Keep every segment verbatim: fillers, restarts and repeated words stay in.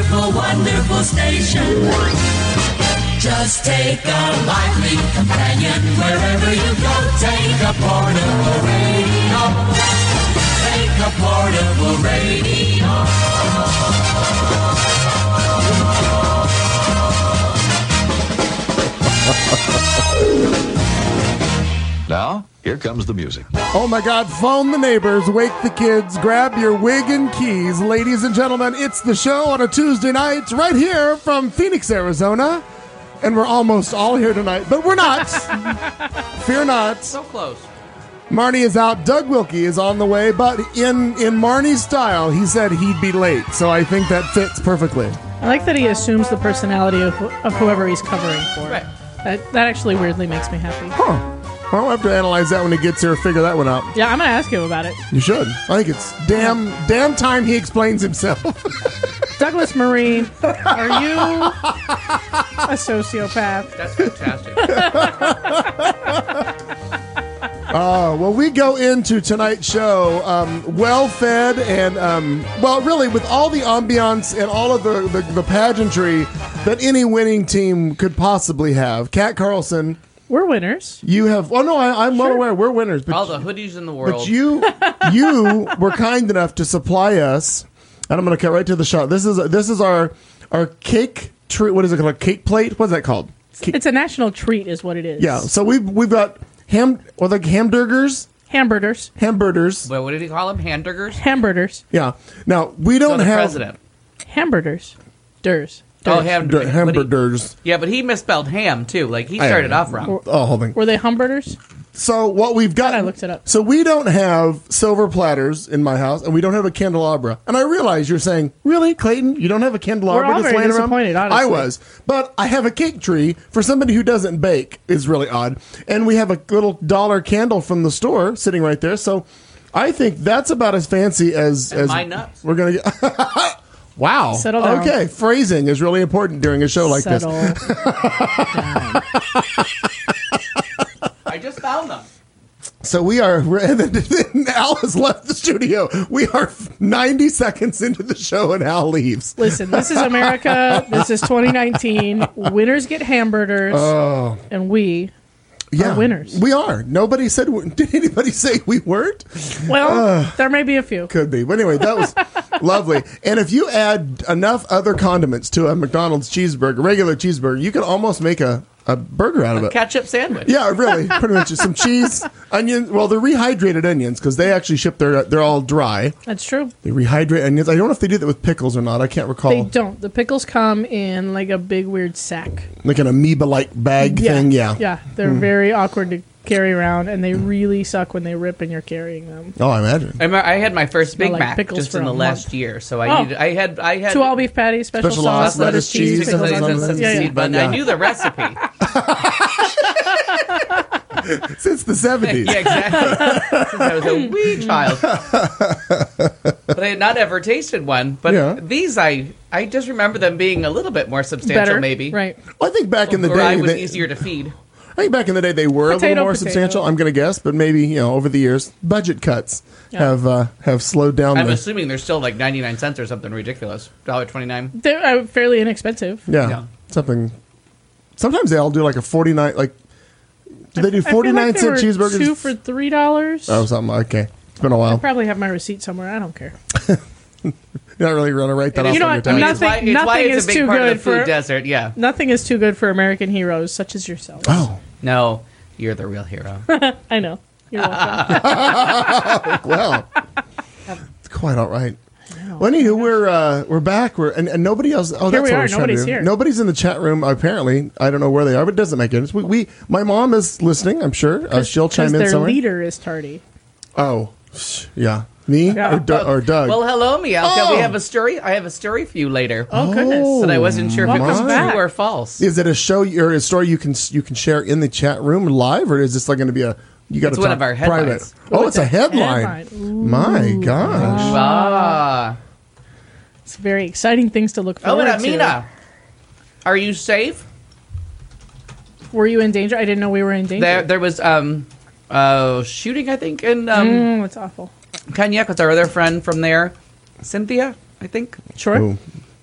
wonderful, wonderful station. Just take a lively companion wherever you go. Take a portable radio. Take a portable radio. Now, here comes the music. Oh my God, phone the neighbors, wake the kids, grab your wig and keys. Ladies and gentlemen, it's the show on a Tuesday night right here from Phoenix, Arizona. And we're almost all here tonight, but we're not. Fear not. So close. Marnie is out. Doug Wilkie is on the way, but in, in Marnie's style, he said he'd be late. So I think that fits perfectly. I like that he assumes the personality of, of whoever he's covering for. Right. That, that actually weirdly makes me happy. Huh. I'll have to analyze that when he gets here, figure that one out. Yeah, I'm going to ask him about it. You should. I think it's damn damn time he explains himself. Douglas Marie, are you a sociopath? That's fantastic. Uh, well, we go into tonight's show um, well-fed and, um, well, really with all the ambiance and all of the, the, the pageantry that any winning team could possibly have. Kat Carlson, We're winners. you have... Oh, no, I, I'm well Sure. aware. We're winners. But, All the hoodies in the world. but you you were kind enough to supply us, and I'm going to cut right to the shot. This is this is our our cake treat. What is it called? A cake plate? What's that called? Cake- It's a national treat is what it is. yeah, so we've, we've got ham... Or like hamburgers? Hamburgers. Hamburgers. Well, what did he call them? Hamburgers? Hamburgers. Yeah. Now, we don't So the have... president. Hamburgers. Durs. Oh, Durs. ham- D- but he- hamburgers. Yeah, but he misspelled ham, too. Like, he I started know. off wrong. Oh, hold on. Were they hamburgers? So what we've got... I looked it up. So we don't have silver platters in my house, and we don't have a candelabra. And I realize you're saying, really, Clayton? You don't have a candelabra We're all that's very laying around? disappointed, honestly. I was. But I have a cake tree for somebody who doesn't bake. Is really odd. And we have a little dollar candle from the store sitting right there. So I think that's about as fancy as... And as my nuts. We're going to get... Wow. Settle down. Okay, phrasing is really important during a show like Settle this. down. I just found them. So we are, and then Al has left the studio. We are ninety seconds into the show and Al leaves. Listen, this is America. This is twenty nineteen. Winners get hamburgers. Oh. And we Yeah, are winners. we are. Nobody said, did anybody say we weren't? Well, there may be a few. Could be. But anyway, that was lovely. And if you add enough other condiments to a McDonald's cheeseburger, regular cheeseburger, you could almost make a, a burger out of it. Ketchup sandwich. Yeah, really, pretty much. Just some cheese, onions. Well, they're rehydrated onions because they actually ship their. They're all dry. That's true. They rehydrate onions. I don't know if they do that with pickles or not. I can't recall. They don't. The pickles come in like a big weird sack. Like an amoeba-like bag thing. Yeah. Yeah. They're Mm. very awkward to carry around, and they really suck when they rip and you're carrying them. Oh, I imagine. I, remember I had my first Smell Big like Mac pickles just for in the a last month. year, so I Oh. needed. I had. I had Two all beef patties, special, Special sauce, sauce, lettuce, lettuce, cheese, cheese, pickles, sometimes onions. onions. Yeah, yeah. seed bun. Yeah. I knew the recipe. Since the seventies. Yeah, exactly. Since I was a wee child. But I had not ever tasted one. But Yeah. these, I I just remember them being a little bit more substantial, Better, maybe. right? Well, I think back in the Or day, I was they, easier to feed. I think back in the day they were a Potato, little more potato. substantial. I'm going to guess, but maybe you know over the years, budget cuts Yeah. have uh, have slowed down. I'm the, assuming they're still like ninety-nine cents or something ridiculous. one dollar twenty-nine. They're uh, fairly inexpensive. yeah, Yeah. something. Sometimes they all do like a forty-nine. Like, do they do I feel forty-nine like they cent were cheeseburgers? Two for three dollars. Oh, something. Okay, it's been a I while. probably have my receipt somewhere. I don't care. You're not really going to write that It off. is- You know on what? your I'm tab. not- It's why, Nothing- it's why nothing it's is a big too part good of the food for- desert. Yeah. Nothing is too good for American heroes such as yourselves. Oh, No, you're the real hero. I know. You're welcome. well, it's quite all right. Well, anywho, we're uh, we're back. We're and, and nobody else. Oh, Here that's we what I are. was trying to Nobody's do. here. Nobody's in the chat room. Apparently, I don't know where they are, but it doesn't make sense. We, we my mom is listening. I'm sure uh, she'll chime Because in their somewhere. leader is tardy. Oh, yeah, me Yeah. or, Doug or Doug. Well, hello, Mialka. Oh. We have a story. I have a story for you later. Oh, goodness. That I wasn't sure if it was Welcome back. true or false. Is it a show or a story you can you can share in the chat room live, or is this like going to be a you got It's to one talk of our private? headlines. Oh, Oh, it's a headline. headline. My gosh. Ah. It's very exciting things to look Oh, forward and to. Amina, are you safe? Were you in danger? I didn't know we were in danger. There, there was um, uh, shooting, I think, in um, Mm, that's awful. Kenya, because our other friend from there, Cynthia, I think. Sure. Ooh.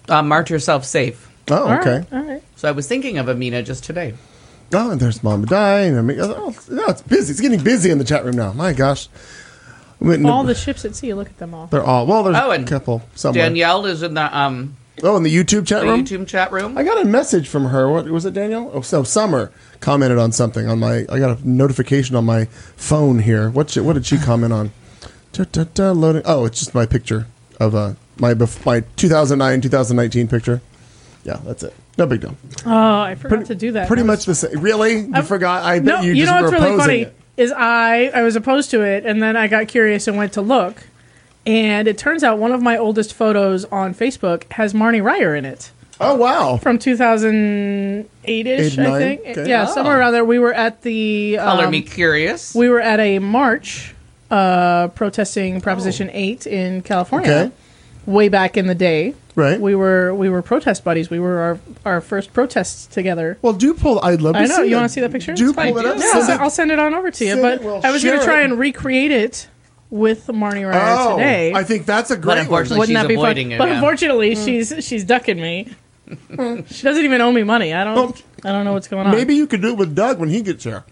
Uh, march yourself safe. Oh, All okay. right, all right. So I was thinking of Amina just today. Oh, and there's Mama Di. And I mean, oh, no, it's busy. It's getting busy in the chat room now. My gosh. We went into- All the ships at sea. Look at them all. They're all, well, there's Oh, a and couple somewhere. Danielle is in the um Oh, in the YouTube chat the room? YouTube chat room. I got a message from her. What was it, Danielle? Oh, so Summer commented on something on my. I got a notification on my phone here. What she, what did she comment on? Da, da, da, loading. Oh, it's just my picture of uh, my bef- my two thousand nine two thousand nineteen picture. Yeah, that's it. No big deal. Oh, I forgot to do that. Pretty That much was- the same. Really? You I- forgot? I bet No, you, you, just know were what's really opposing funny it. is I I was opposed to it, and then I got curious and went to look, and it turns out one of my oldest photos on Facebook has Marnie Ryer in it Oh, wow. from two thousand eight-ish, Eight, I nine? think. Okay. Yeah, Oh. somewhere around there. We were at the Color um, me curious. we were at a march uh, protesting Proposition eight in California. Okay. Way back in the day, Right. we were we were protest buddies. We were our our first protests together. Well, do pull. I'd love to I know. see You it. want to see that picture? Do It's pull fine. it up. Yeah, Send I'll, it- send, I'll send it on over to you. send But it, we'll I was going share to try it. and recreate it with Marnie Ryer Oh, today. I think that's a But great one. unfortunately, Wouldn't she's that be fun? avoiding it. But yeah. unfortunately, she's she's ducking me. She doesn't even owe me money. I don't. Well, I don't know what's going on. Maybe you could do it with Doug when he gets here.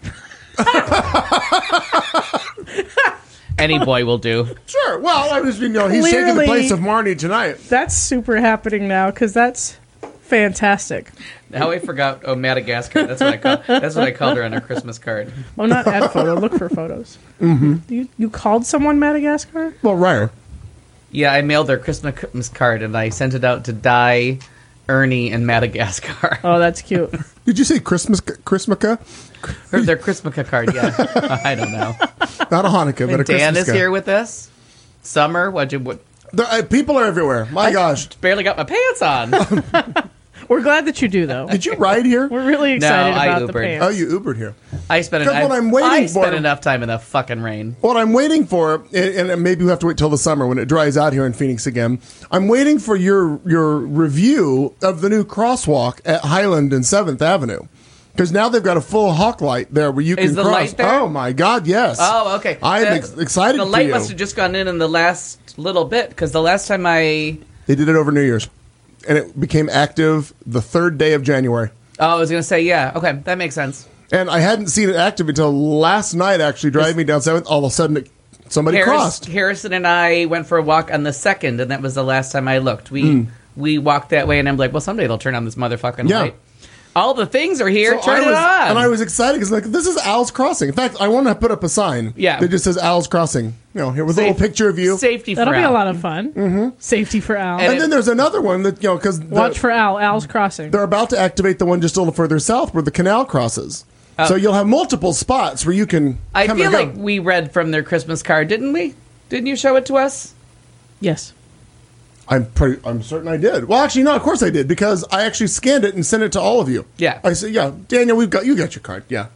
Any boy will do. Sure. Well, I was, you know, he's taking the Clearly- place of Marnie tonight. that's super happening now because that's fantastic. Now I forgot. Oh, Madagascar. That's what I call. That's what I called her on her Christmas card. Oh, not add photo. Look for photos. Mm-hmm. You you called someone Madagascar? Well, Ryer. Yeah, I mailed her Christmas card and I sent it out to Di, Ernie, and Madagascar. Oh, that's cute. Did you say Christmas Christmica? Her, their Christmas card. Yeah, I don't know. Not a Hanukkah, but a And Dan Christmas. is here with us. Summer, what'd you? What? Uh, people are everywhere. My gosh. Barely got my pants on. We're glad that you do, though. Did you ride here? We're really excited I about the Ubered. pants. Oh, you Ubered here. I spent. Because An, what I, I'm waiting I for- spent enough time in the fucking rain. What I'm waiting for, and and maybe we have to wait till the summer when it dries out here in Phoenix again. I'm waiting for your your review of the new crosswalk at Highland and Seventh Avenue, because now they've got a full hawk light there where you Is can the cross. light there? Oh my God, yes. Oh, okay. I'm The- ex- excited. The for light you. must have just gone in in the last little bit because the last time I. They did it over New Year's, and it became active the third day of January. Oh, I was gonna say yeah. Okay, that makes sense. And I hadn't seen it active until last night. Actually, driving me down Seventh, all of a sudden it, somebody Harris, crossed. Harrison and I went for a walk on the second, and that was the last time I looked. We Mm. we walked that way, and I'm like, well, someday they'll turn on this motherfucking Yeah. light. All the things are here. So turn I it was, on. And I was excited because like this is Al's Crossing. In fact, I want to put up a sign. Yeah. that just says Al's Crossing. You know, here with a Safe- little picture of you. Safety for That'll be Al. a lot of fun. Mm-hmm. Safety for Al. And And then there's another one that you know because Watch for Al. Al's Crossing. they're about to activate the one just a little further south where the canal crosses. Oh. So you'll have multiple spots where you can. I come feel and go. like we read from their Christmas card, didn't we? Didn't you show it to us? Yes. I'm pretty. I'm certain I did. Well, actually, no. Of course I did because I actually scanned it and sent it to all of you. Yeah. I said, "Yeah, Daniel, we've got you got your card." Yeah.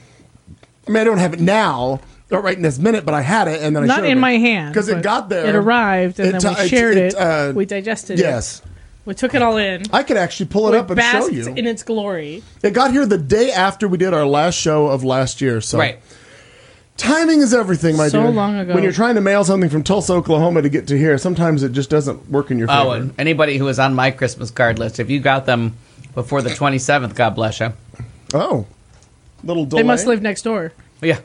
I mean, I don't have it now, or right in this minute, but I had it, and then I Not showed in it. my hand. because it but got there. It arrived, and It then we t- shared it- it. uh, we digested Yes, it. We took it all in. I could actually pull it We up and show basked you. in its glory. It got here the day after we did our last show of last year. So Right. timing is everything, my So dear. long ago. When you're trying to mail something from Tulsa, Oklahoma to get to here, sometimes it just doesn't work in your favor. Oh, and anybody who was on my Christmas card list, if you got them before the twenty-seventh, God bless you. Oh, little delay. They must live next door. Yeah.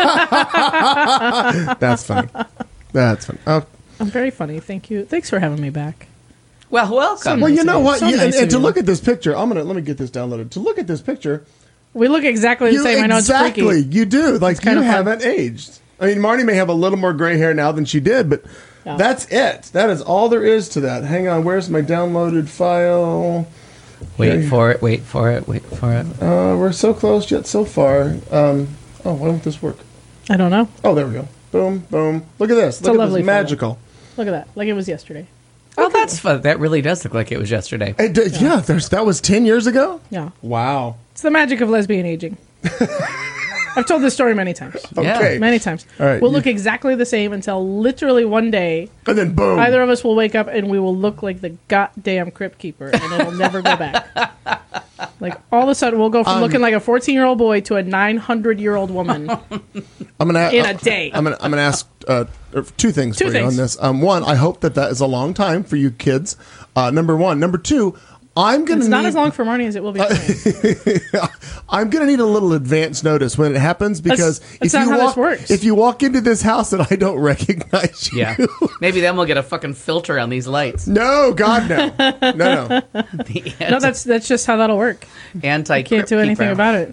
That's funny. That's funny. Oh, I'm very funny. Thank you. Thanks for having me back. Well, welcome. well, you know what? So You- and, nice and of to you. look at this picture, I'm gonna let me get this downloaded. To look at this picture, We look exactly the you same. I know it's exactly freaky. you do. Like you kind of fun. haven't aged. I mean, Marnie may have a little more gray hair now than she did, but Yeah. that's it. That is all there is to that. Hang on, where's my downloaded file? Wait for it, wait for it, wait for it. Uh, we're so close yet so far. Um, oh, why won't this work? I don't know. Oh, there we go. Boom, boom. Look at this. a Look at lovely this. photo. Magical. Look at that. Like it was yesterday. Oh, that's fun. That really does look like it was yesterday. It did- yeah, there's, that was ten years ago? Yeah. Wow. It's the magic of lesbian aging. I've told this story many times. Okay. Many times. All right, We'll you- look exactly the same until literally one day And then boom. either of us will wake up and we will look like the goddamn Crypt Keeper, and it'll never go back. Like, all of a sudden, we'll go from Um, looking like a fourteen-year-old boy to a nine hundred year old woman. I'm gonna in a day. I'm gonna I'm gonna ask uh, two things Two for things. you on this. Um, one, I hope that that is a long time for you kids. Uh, number one. Number two, I'm gonna It's need, not as long for Marnie as it will be for me. I'm gonna need a little advance notice when it happens because That's- if that's you not how walk this works. if you walk into this house and I don't recognize you, Yeah. Maybe then we'll get a fucking filter on these lights. no, God no, no, no. The No, that's that's just how that'll work. anti Can't do anything about it.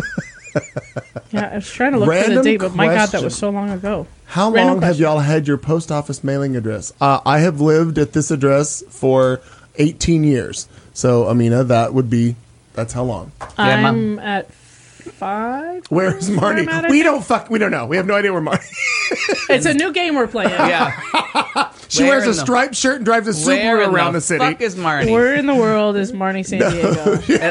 Yeah, I was trying to look for the Random date, but my God, that question. was so long ago. How Random long have question. y'all had your post office mailing address? Uh, I have lived at this address for eighteen years. So, Amina, that would be, that's how long. Yeah, Mom. I'm at five. Where's Where Marnie? I'm at, I we think. don't fuck, we don't know. We have no idea where Marnie It's a new game we're playing. Yeah. She Where wears in a the- striped shirt and drives a Where Subaru in around the, the city. fuck is Marnie? Where in the world is Marnie San Diego?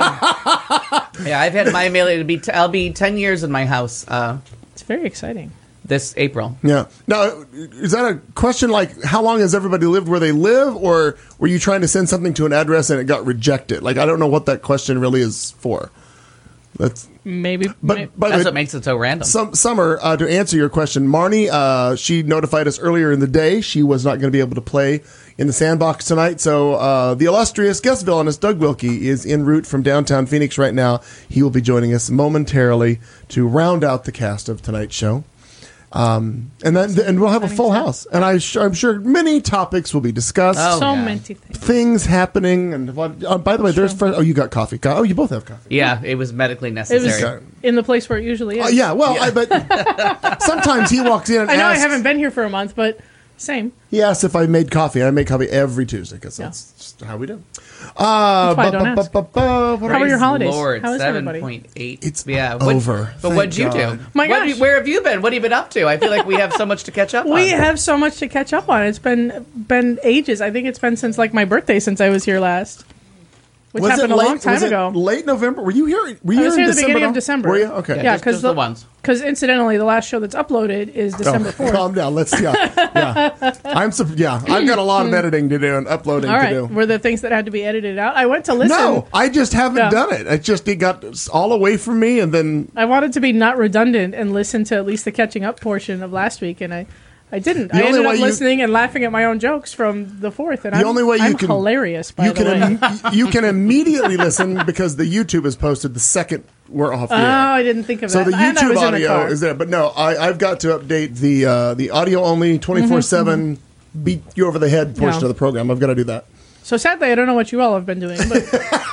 And- yeah, I've had my mail. It'll be. T- I'll be ten years in my house uh, It's very exciting. this April. Yeah. Now, is that a question like how long has everybody lived where they live, or were you trying to send something to an address and it got rejected? Like, I don't know what that question really is for. That's Maybe. but may- by the That's way, what makes it so random. Some, Summer, uh, to answer your question, Marnie, uh, she notified us earlier in the day she was not going to be able to play in the Sandbox tonight. So uh, the illustrious guest villainist Doug Wilkie is en route from downtown Phoenix right now. He will be joining us momentarily to round out the cast of tonight's show. Um, and then and we'll have a full house. And I sh- I'm sure many topics will be discussed. Oh, so yeah. many things. Things happening. And what, uh, by the way, there's fr- oh, you got coffee. Co- Oh, you both have coffee. Yeah, it was medically It was necessary. Okay. in the place where it usually is. Uh, yeah, well, I bet sometimes he walks in and I know asks, I haven't been here for a month, but same. he asked if I made coffee. I make coffee every Tuesday because Yeah. that's just how we do. Uh, That's why I bu- don't bu- ask. bu- bu- bu- what How are- were your holidays? Lord, How is seven everybody? point eight. It's yeah, what- over. But Thank what'd you God. do? My What gosh. have you- where have you been? What have you been up to? I feel like we have so much to catch up on. We have so much to catch up on. It's been been ages. I think it's been since like my birthday since I was here last, which Was happened it a late, long time was it ago. late November? Were you here? Were you I was here here in at the beginning December? of December. Were you? Okay. Yeah, just, because just the, the ones. Because incidentally, the last show that's uploaded is December Oh, fourth. calm down. Let's yeah, yeah. I'm so, yeah. I've got a lot of editing to do and uploading All to right, do. were the things that had to be edited out? I went to listen. No, I just haven't Yeah. done it. It just it got all away from me, and then I wanted to be not redundant and listen to at least the catching up portion of last week, and I, I didn't. The I only ended up way you- listening and laughing at my own jokes from the fourth, and the I'm, only way you I'm can hilarious. By you the can way, im- you can immediately listen because the YouTube is posted the second we're off the oh, air. I didn't think of So that. the And I YouTube was in the audio car. is there, but no, I, I've got to update the uh, the audio only twenty-four seven beat you over the head portion Yeah. of the program. I've got to do that. So sadly, I don't know what you all have been doing, but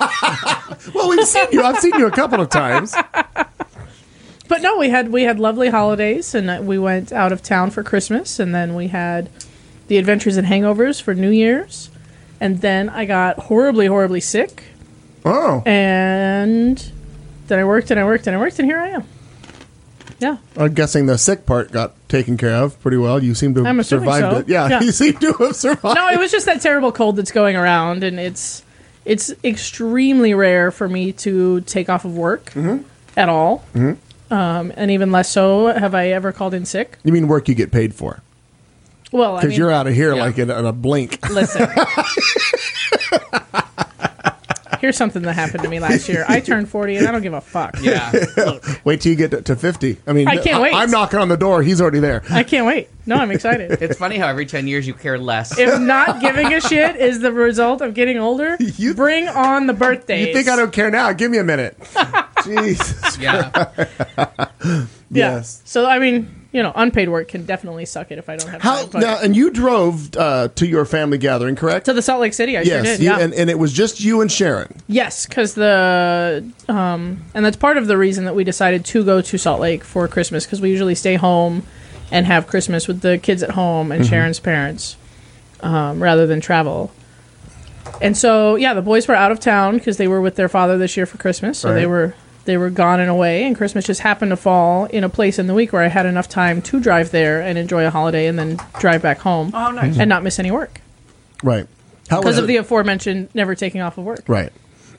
Well, we've seen you. I've seen you a couple of times. but no, we had we had lovely holidays, and uh, we went out of town for Christmas, and then we had the Adventures and Hangovers for New Year's, and then I got horribly, horribly sick, Oh, and then I worked and I worked and I worked, and here I am. Yeah. I'm guessing the sick part got taken care of pretty well. You seem to I'm have assuming survived so. it. Yeah, Yeah. you seem to have survived. No, it was just that terrible cold that's going around, and it's it's extremely rare for me to take off of work at all, um, and even less so have I ever called in sick. You mean work you get paid for? Well, I Because mean, you're out of here Yeah. like in, in a blink. listen. Here's something that happened to me last year. I turned forty, and I don't give a fuck. Yeah. Wait till you get to, to fifty. I mean, I can't wait. I'm knocking on the door. He's already there. I can't wait. No, I'm excited. It's funny how every ten years you care less. If not giving a shit is the result of getting older, You- bring on the birthdays. You think I don't care now? Give me a minute. Jesus. yeah. Yeah. Yes. So I mean, you know, unpaid work can definitely suck it if I don't have How time. But now? And you drove uh, to your family gathering, correct? to the Salt Lake City, I sure yes. did. you- Yeah. and, and it was just you and Sharon. Yes, because the um, and that's part of the reason that we decided to go to Salt Lake for Christmas, because we usually stay home and have Christmas with the kids at home and Sharon's parents, um, rather than travel. And so, yeah, the boys were out of town because they were with their father this year for Christmas, so they Right. were they were gone and away. And Christmas just happened to fall in a place in the week where I had enough time to drive there and enjoy a holiday, and then drive back home Oh, nice. and not miss any work Right. How because was of it? the aforementioned never taking off of work. Right.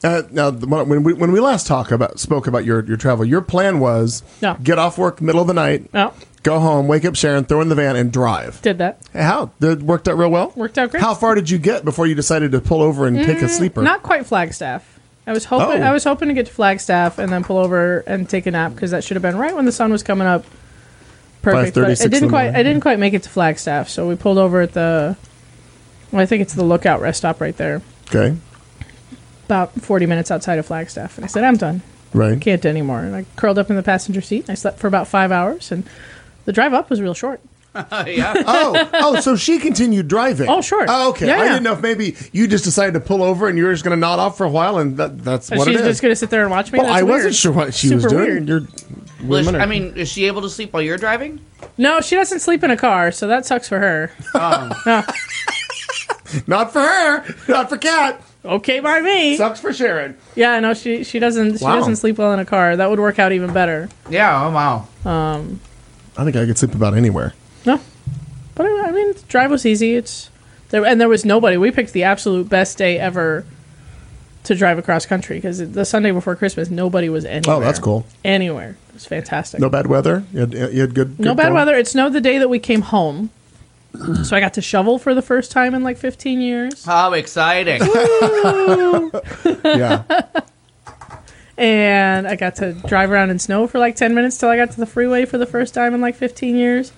Uh, now, the- when we when we last talk about spoke about your, your travel, your plan was Yeah. get off work middle of the night, Oh, go home, wake up Sharon, throw in the van, and drive. did that. Hey, how? Did it worked out real well? Worked out great. How far did you get before you decided to pull over and take a sleeper? Not quite Flagstaff. I was hoping Oh. I was hoping to get to Flagstaff and then pull over and take a nap because that should have been right when the sun was coming up. Perfect. But thirty-six I in didn't the quite. morning. I didn't quite make it to Flagstaff, so we pulled over at the. Well, I think it's the Lookout rest stop right there, Okay, about forty minutes outside of Flagstaff. And I said, I'm done. right. Can't anymore. And I curled up in the passenger seat. And I slept for about five hours, and the drive up was real short. yeah. Oh, oh, so she continued driving. Oh, sure. Oh, okay. Yeah, I yeah. didn't know if maybe you just decided to pull over and you were just going to nod off for a while, and that, that's And what she's it is. just going to sit there and watch me. well, That's I weird. wasn't sure what she was Super doing. weird. You're Well, women is- are- I mean, is she able to sleep while you're driving? No, she doesn't sleep in a car, so that sucks for her. No. not for her, not for Kat. Okay by me. Sucks for Sharon. Yeah, no, she she doesn't she Wow. doesn't sleep well in a car. That would work out even better. Yeah. Oh wow. I think I could sleep about anywhere. No, but I, I mean, the drive was easy. It's there, and there was nobody. We picked the absolute best day ever to drive across country because the Sunday before Christmas, nobody was anywhere. Oh, that's cool. Anywhere, it was fantastic. No bad weather. You had, you had good. No good bad going? weather. It snowed the day that we came home, so I got to shovel for the first time in like fifteen years. How exciting! Yeah. And I got to drive around in snow for like ten minutes till I got to the freeway for the first time in like fifteen years.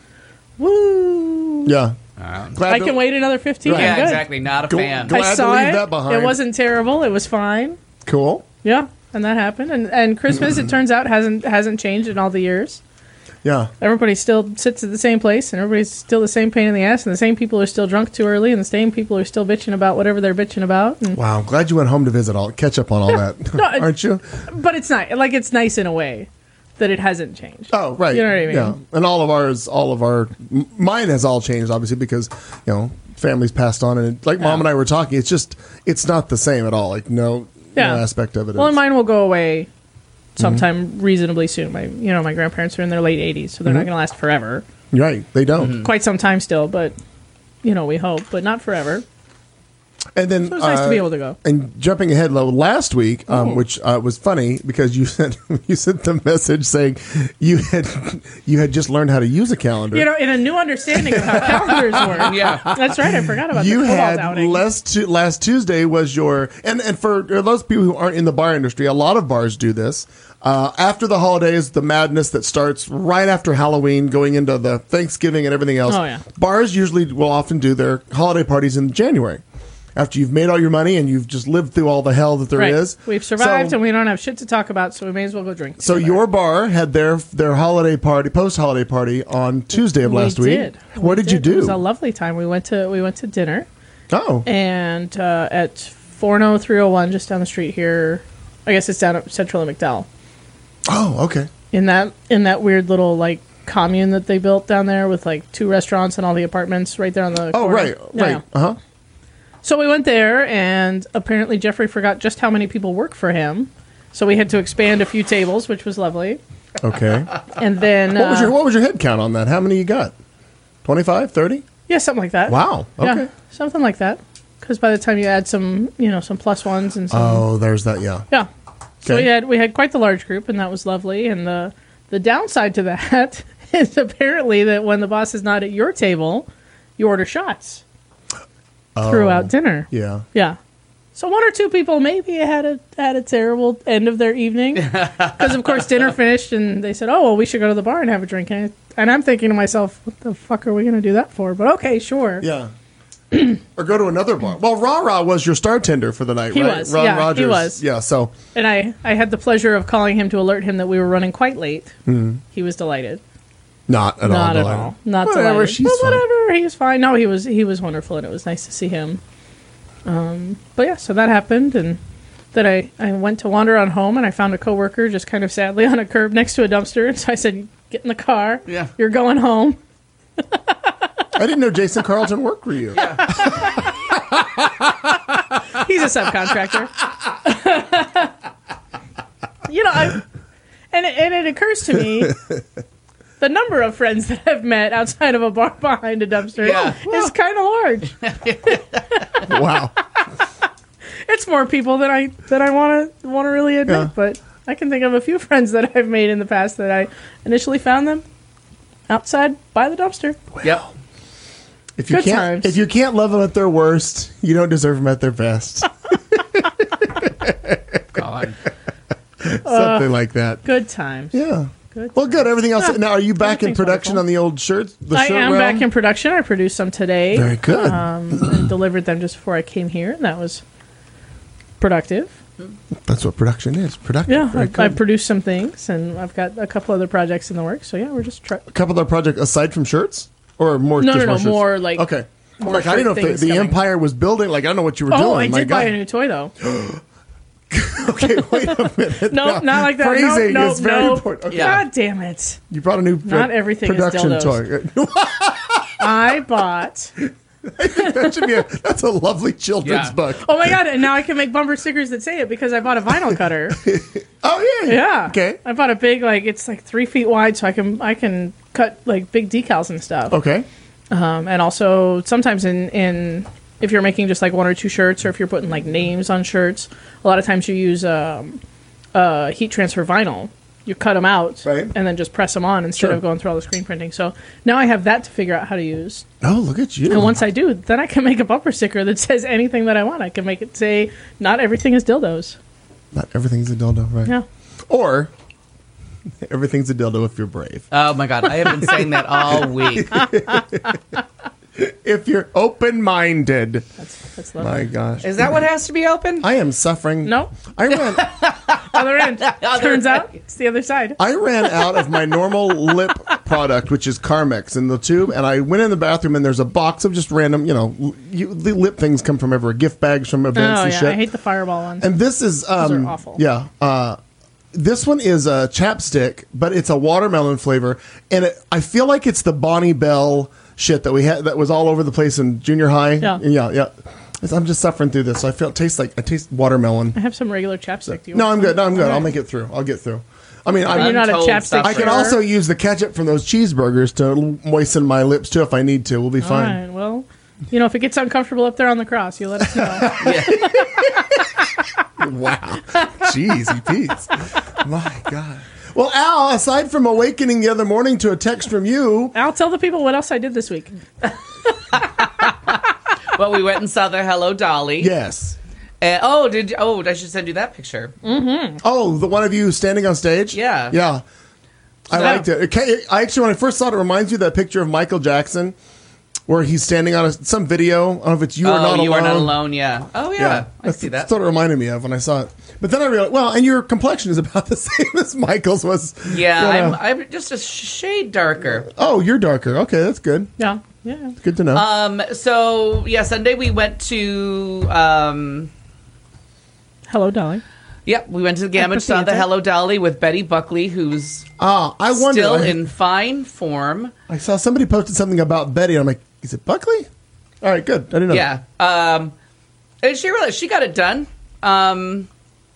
Woo! Yeah. Um, Glad I to- can wait another fifteen. Right. I'm yeah, good. exactly. Not a Go- fan. go- I Glad to saw leave it. that behind. It wasn't terrible. It was fine. Cool. Yeah, and that happened. And and Christmas, it turns out, hasn't hasn't changed in all the years. Yeah. Everybody still sits at the same place, and everybody's still the same pain in the ass, and the same people are still drunk too early, and the same people are still bitching about whatever they're bitching about. And, Wow. Glad you went home to visit all, catch up on all that. No, it- Aren't you? but it's not like it's nice in a way that it hasn't changed. Oh, right. You know what I mean? Yeah. And all of ours, all of our, m- mine has all changed, obviously, because, you know, families passed on. And like mom and I were talking, it's just, it's not the same at all. Like, no, Yeah. no aspect of it Well, is. and mine will go away sometime reasonably soon. My, you know, my grandparents are in their late eighties, so they're not going to last forever. Right. They don't. Quite some time still, but you know, we hope, but not forever. And then, So it's nice to uh, be able to go. And jumping ahead, though, last week, um, Oh. which uh, was funny because you sent you sent the message saying you had you had just learned how to use a calendar. You know, in a new understanding of how calendars work. Yeah. That's right. I forgot about you the cobalt had outing. last tu- last Tuesday was your and and for those people who aren't in the bar industry, a lot of bars do this. Uh, after the holidays, the madness that starts right after Halloween, going into the Thanksgiving and everything else. Oh, yeah. Bars usually will often do their holiday parties in January. After you've made all your money and you've just lived through all the hell that there right. is. We've survived So- and we don't have shit to talk about, so we may as well go drink. So together. your bar had their their holiday party, post holiday party on Tuesday of We last did. week. What We did you It was a do? lovely time. We went to we went to dinner Oh, and uh, at four oh three oh one, just down the street here. I guess it's down at Central and McDowell. oh, okay. In that in that weird little like commune that they built down there with like two restaurants and all the apartments right there on the. Oh, corner. right, Yeah, right. yeah. Uh huh. So we went there, and apparently Jeffrey forgot just how many people work for him. So we had to expand a few tables, which was lovely. Okay. And then, What was uh, your What was your head count on that? How many you got? twenty-five, thirty? yeah, something like that. Wow. Okay. Yeah, something like that. Because by the time you add some, you know, some plus ones and some, Oh, there's that. Yeah. yeah. So Okay. we had we had quite the large group, and that was lovely. And the the downside to that is apparently that when the boss is not at your table, you order shots throughout dinner. Yeah. Yeah. So one or two people maybe had a had a terrible end of their evening because of course dinner finished and they said, "Oh well, we should go to the bar and have a drink." And, I, and I'm thinking to myself, "What the fuck are we going to do that for?" But okay, sure. Yeah. Or go to another bar. Well, Ra Ra was your star tender for the night, He right? was, Ron yeah, he Rogers. was. Yeah. So And I I had the pleasure of calling him to alert him that we were running quite late. He was delighted. not at all. Not at delighted. all. Not Whatever. delighted. She's but fine. whatever. He was fine. No, he was he was wonderful, and it was nice to see him. Um, but yeah, so that happened, and then I, I went to wander on home, and I found a coworker just kind of sadly on a curb next to a dumpster, and so I said, "Get in the car. Yeah. You're going home." I didn't know Jason Carlton worked for you. He's a subcontractor. you know, I, and it, and it occurs to me. The number of friends that I've met outside of a bar behind a dumpster Yeah. is kind of large. Wow. And it's more people than I that I want to want to really admit. Yeah. But I can think of a few friends that I've made in the past that I initially found them outside by the dumpster. Yep. If you Good can't, times. if you can't love them at their worst, you don't deserve them at their best. God. Something like that. Good times. Yeah. Good. Well, good. Everything else. Yeah. Now, are you back in Everything's production wonderful. on the old shirts? The I shirt am realm? back in production. I produced some today. Very good. Um, and delivered them just before I came here, and that was productive. That's what production is. Productive. Yeah, Very I, I good. produced some things, and I've got a couple other projects in the works. So yeah, we're just trying. A couple other projects aside from shirts, or more. No, just no, no, shirts? more like Okay. more Like I didn't know shirt if the, things the coming. empire was building. Like I don't know what you were doing. Oh, I My did buy God. a new toy though. Okay, wait a minute. No, Now, not like that. Phrasing no, no, is very no. important. Okay. Yeah. God damn it! You brought a new Not pro- everything is production dildos. toy. I bought. That should be a. That's a lovely children's Yeah. book. Oh my god! And now I can make bumper stickers that say it because I bought a vinyl cutter. Oh yeah. Yeah. Okay. I bought a big, like it's like three feet wide, so I can I can cut like big decals and stuff. Okay. Um, and also sometimes in in if you're making just like one or two shirts, or if you're putting like names on shirts, a lot of times you use um, uh, heat transfer vinyl. You cut them out Right. and then just press them on instead Sure. of going through all the screen printing. So now I have that to figure out how to use. Oh, look at you. And once I do, then I can make a bumper sticker that says anything that I want. I can make it say, "Not everything is dildos." Not everything's a dildo, right? Yeah. Or everything's a dildo if you're brave. Oh my God. I have been saying that all week. If you're open-minded. That's that's lovely. My gosh. Is that what has to be open? I am suffering. No, I ran other end. Turns out it's the other side. I ran out of my normal lip product, which is Carmex in the tube, and I went in the bathroom and there's a box of just random, you know, l- you, the lip things come from everywhere, gift bags from events Oh and yeah, shit. I hate the fireball ones. And this is um are awful. Yeah. Uh this one is a chapstick, but it's a watermelon flavor, and it, I feel like it's the Bonnie Bell shit that we had that was all over the place in junior high. Yeah. yeah, yeah. It's- I'm just suffering through this. So I feel it tastes like I taste watermelon. I have some regular chapstick. Do you No, want I'm good. No, I'm good. All I'll right. make it through. I'll get through. I mean, You're I'm, not a Untold chapstick. I can sure. also use the ketchup from those cheeseburgers to moisten my lips too if I need to. We'll be All fine. right. Well, you know, if it gets uncomfortable up there on the cross, you let us know. Wow. Jeez, Pete's. My God. Well, Al, aside from awakening the other morning to a text from you, I'll tell the people what else I did this week. Well, we went and saw the Hello Dolly. yes. And, oh, did you, oh, I should send you that picture. Oh, the one of you standing on stage? Yeah. Yeah. I Yeah. liked it. it. ca- I actually, when I first saw it, it reminds you of that picture of Michael Jackson where he's standing on a, some video. I don't know if it's You Are oh, Not you Alone. are not alone. Yeah. Oh, yeah. I that's, see that. That's what it reminded me of when I saw it. But then I realized, well, and your complexion is about the same as Michael's was. Yeah, you know. I'm, I'm just a shade darker. Oh, you're darker. Okay, that's good. Yeah. Yeah. Good to know. Um. So yeah, Sunday we went to. Um. Hello, Dolly. Yep, we went to the Gamage, saw the Theater. Hello Dolly with Betty Buckley, who's Ah, I wonder. still I, in fine form. I saw somebody posted something about Betty. I'm like, is it Buckley? All right, good. I didn't know. Yeah. Um. And she really she got it done. Um.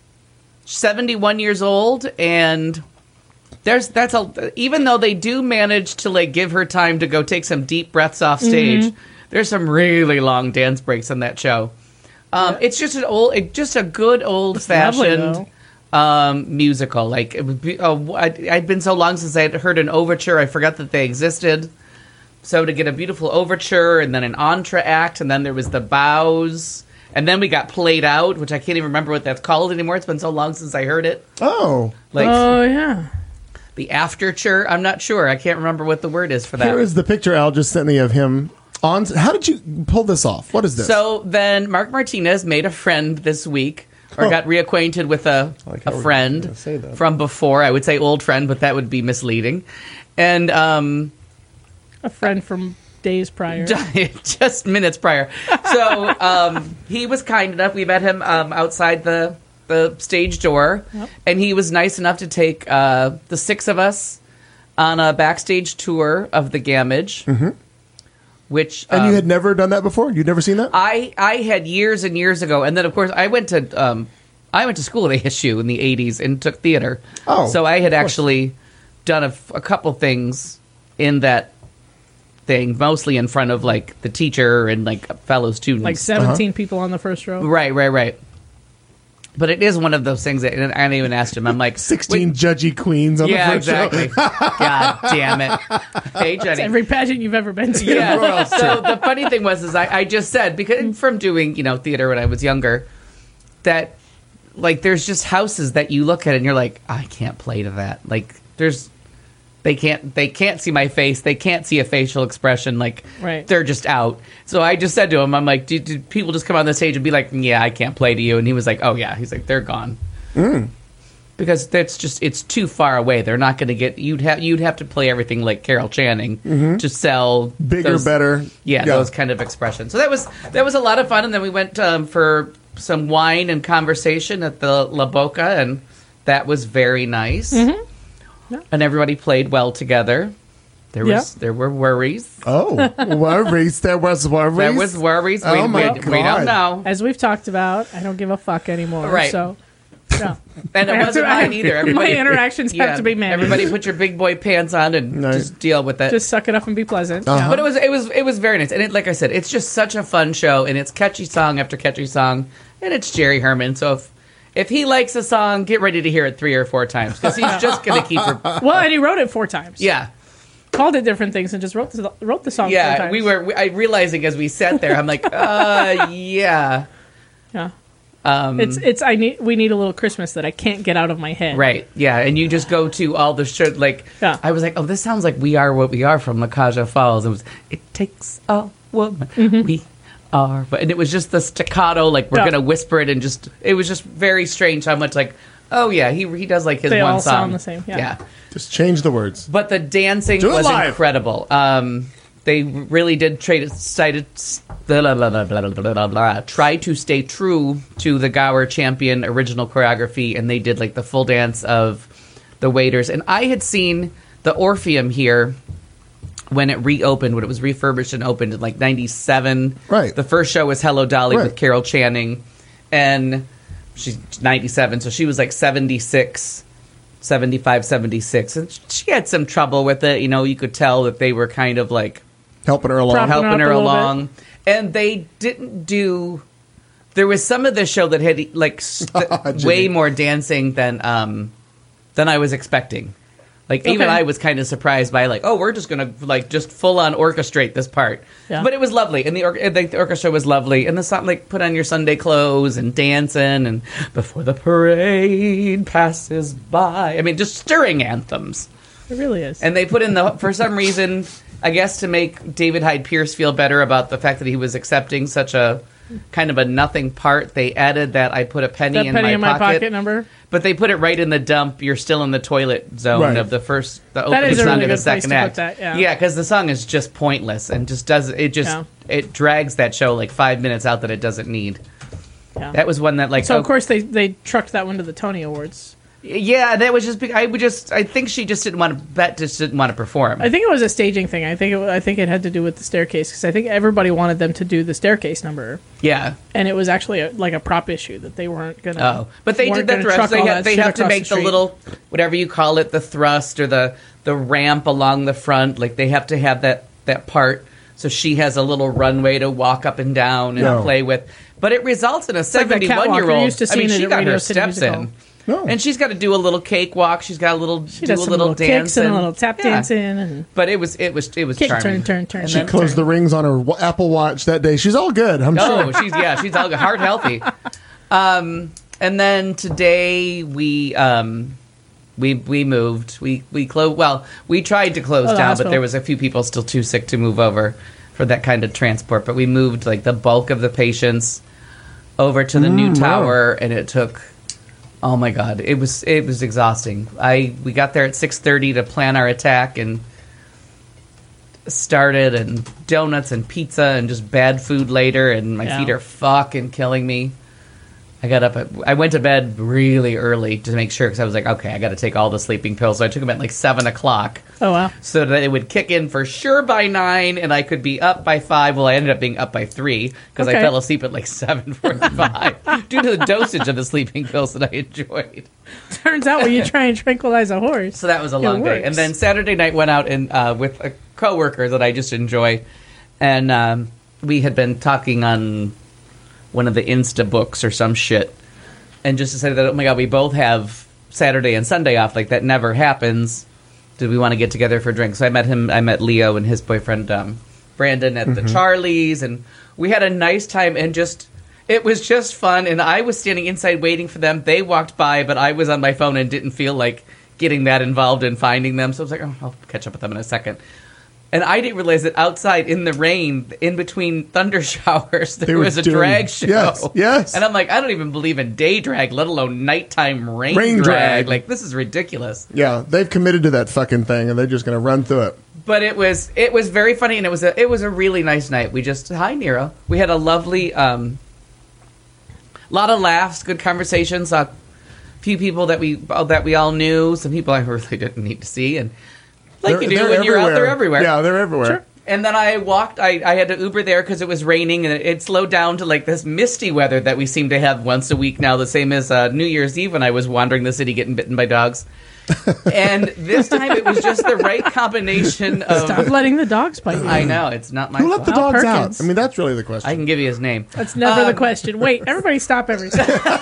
seventy-one years old, and there's that's a even though they do manage to like give her time to go take some deep breaths off stage. Mm-hmm. There's some really long dance breaks on that show. Um, It's just an old, it, just a good old It's lovely, fashioned um, musical. Like it would be, uh, I'd, I'd been so long since I'd heard an overture, I forgot that they existed. So to get a beautiful overture and then an entr'acte, and then there was the bows, and then we got played out, which I can't even remember what that's called anymore. It's been so long since I heard it. Oh, Like Oh, yeah. the afterture, I'm not sure. I can't remember what the word is for that. here is the picture Al just sent me of him on. How did you pull this off? What is this? So then Mark Martinez made a friend this week, or Oh. got reacquainted with a, I like how a we're friend gonna say that. from before. I would say old friend, but that would be misleading. And um, A friend from days prior. just minutes prior. So um, he was kind enough. We met him um, outside the, the stage door, Yep. and he was nice enough to take uh, the six of us on a backstage tour of the Gamage. Mm-hmm. Which and um, you had never done that before? You'd never seen that? I I had years and years ago, and then of course I went to um, I went to school at A S U in the eighties and took theater. Oh, so I had of course. actually done a, f- a couple things in that thing, mostly in front of like the teacher and like fellow students. Like seventeen people on the first row. Right, right, right. But it is one of those things that, and I even asked him, I'm like, sixteen wait, judgy queens on yeah, the first exactly. show. God damn it. Hey, Jenny. Every pageant you've ever been to. Yeah. So the funny thing was, is I, I just said, because from doing, you know, theater when I was younger, that, like, there's just houses that you look at and you're like, I can't play to that. Like, there's, they can't, they can't see my face. They can't see a facial expression. Like, Right. they're just out. So I just said to him, I'm like, do, do people just come on the stage and be like, yeah, I can't play to you? And he was like, oh yeah. He's like, they're gone. Mm. Because that's just, it's too far away. They're not going to get, you'd have, you'd have to play everything like Carol Channing Mm-hmm. to sell Bigger, those- better. Yeah, those kind of expressions. So that was, that was a lot of fun. And then we went um, for some wine and conversation at the La Boca, and that was very nice. Mm-hmm. Yeah. And everybody played well together. There was Yeah. there were worries. Oh, worries. There was worries. There was worries. Oh we, my we, God. we don't know. As we've talked about, I don't give a fuck anymore. Right. So, no. And I it have wasn't to- I mine have- either. my Everybody, interactions have to be managed. Everybody put your big boy pants on and Nice. just deal with it. Just suck it up and be pleasant. Uh-huh. Yeah. But it was it was it was very nice, and it, like I said, it's just such a fun show, and it's catchy song after catchy song, and it's Jerry Herman. So if if he likes a song, get ready to hear it three or four times because he's just gonna keep. Re- Well, and he wrote it four times. yeah, Called it different things and just wrote the, wrote the song four yeah. times. We were we, I realizing as we sat there, I'm like, uh, yeah, Yeah. um, It's it's I need we need a little Christmas that I can't get out of my head. right, yeah. And you just go to all the shit. Like, Yeah. I was like, oh, this sounds like We Are What We Are from La Caja Falls. It was. It takes a woman. Mm-hmm. We. Are, but and it was just the staccato, like we're Yeah. gonna whisper it, and just it was just very strange how much like, oh yeah, he he does like his They one all song. sound the same, yeah. Just change the words. But the dancing Do it was live. incredible. Um, they really did try to, cited, blah, blah, blah, blah, blah, blah, blah, blah, try to stay true to the Gower Champion original choreography, and they did like the full dance of the waiters. And I had seen the Orpheum here when it reopened, when it was refurbished and opened in like ninety-seven. Right. The first show was Hello Dolly Right. with Carol Channing, and she's ninety-seven, so she was like seventy-six. seventy-five, seventy-six, and she had some trouble with it. You know, you could tell that they were kind of like Helping her along. Propping her helping up her a little along, and they didn't do. There was some of the show that had like st- Jimmy. way more dancing than um than I was expecting. Like even Okay. I was kind of surprised by like, oh, we're just gonna like just full on orchestrate this part. Yeah. But it was lovely, and the, or- the, the orchestra was lovely, and the song like put on your Sunday clothes and dancing, and before the parade passes by. I mean, just stirring anthems. It really is. And they put in the for some reason, I guess to make David Hyde Pierce feel better about the fact that he was accepting such a kind of a nothing part. They added that I put a penny, that in, penny my in my pocket, pocket number. but they put it right in the dump. You're still in the toilet zone Right. of the first, the opening is a song really of the good place second to put act. that, yeah. yeah, because the song is just pointless and just does it. Just Yeah. it drags that show like five minutes out that it doesn't need. Yeah. That was one that like So oh, of course they they trucked that one to the Tony Awards. yeah, that was just be- I would just I think she just didn't want to bet just didn't want to perform. I think it was a staging thing. I think it, I think it had to do with the staircase because I think everybody wanted them to do the staircase number, yeah. and it was actually a, like a prop issue that they weren't gonna. Oh, but they weren't did the gonna thrust. truck They, all ha- that they shit have to across make the, street. little whatever you call it, the thrust or the the ramp along the front. Like they have to have that that part, so she has a little runway to walk up and down and No. play with. But it results in a like that catwalk. seventy-one year You're old. used to I mean, seeing it she at got Radio her City steps Music in. Hall. No. And she's got to do a little cakewalk. She's got a little She do a does some little little dance kicks and a little tap yeah. dancing and But it was it was it was kick, charming. turn, turn, turn. And She then- closed the rings on her w- Apple Watch that day. She's all good, I'm Oh, sure. she's yeah, she's all heart healthy. Um, and then today we um, we we moved. We we closed. Well, we tried to close Oh, the down, but hospital. there was a few people still too sick to move over for that kind of transport. But we moved like the bulk of the patients over to the new Mm, wow. tower, and it took. Oh my God! It was it was exhausting. I we got there at six thirty to plan our attack and started, and donuts and pizza and just bad food later, and my Yeah. feet are fucking killing me. I got up. At, I went to bed really early to make sure because I was like, okay, I got to take all the sleeping pills. So I took them at like seven o'clock Oh wow. so that it would kick in for sure by nine, and I could be up by five. Well, I ended up being up by three because I Okay. fell asleep at like seven forty-five due to the dosage of the sleeping pills that I enjoyed. Turns out when you try and tranquilize a horse, So that was a it long day. works. And then Saturday night went out and uh, with a coworker that I just enjoy, and um, we had been talking on one of the Insta books or some shit. and just decided that, oh my God, we both have Saturday and Sunday off. Like, that never happens. Did we want to get together for drinks? So I met him, I met Leo and his boyfriend, um, Brandon, at the Charlie's, and we had a nice time, and just, it was just fun, and I was standing inside waiting for them. They walked by, but I was on my phone and didn't feel like getting that involved in finding them, so I was like, oh, I'll catch up with them in a second. And I didn't realize that outside in the rain, in between thunder showers, there They were was a doing- drag show. yes, yes. And I'm like, I don't even believe in day drag, let alone nighttime rain, Rain drag. drag. Like, this is ridiculous. Yeah, they've committed to that fucking thing, and they're just going to run through it. But it was it was very funny, and it was a it was a really nice night. We just hi Nero. We had a lovely um, lot of laughs, good conversations. A few people that we that we all knew, some people I really didn't need to see, and like They're- you do they're when you're out there everywhere. Yeah, they're everywhere. Sure. And then I walked. I, I had to Uber there because it was raining, and it, it slowed down to like this misty weather that we seem to have once a week now. The same as uh, New Year's Eve when I was wandering the city getting bitten by dogs. And this time it was just the right combination of. Stop letting the dogs bite you. I know it's not my Who let fault. the Al dogs Perkins. out? I mean, that's really the question. I can give you his name. That's never the Um, question. Wait, everybody stop everything.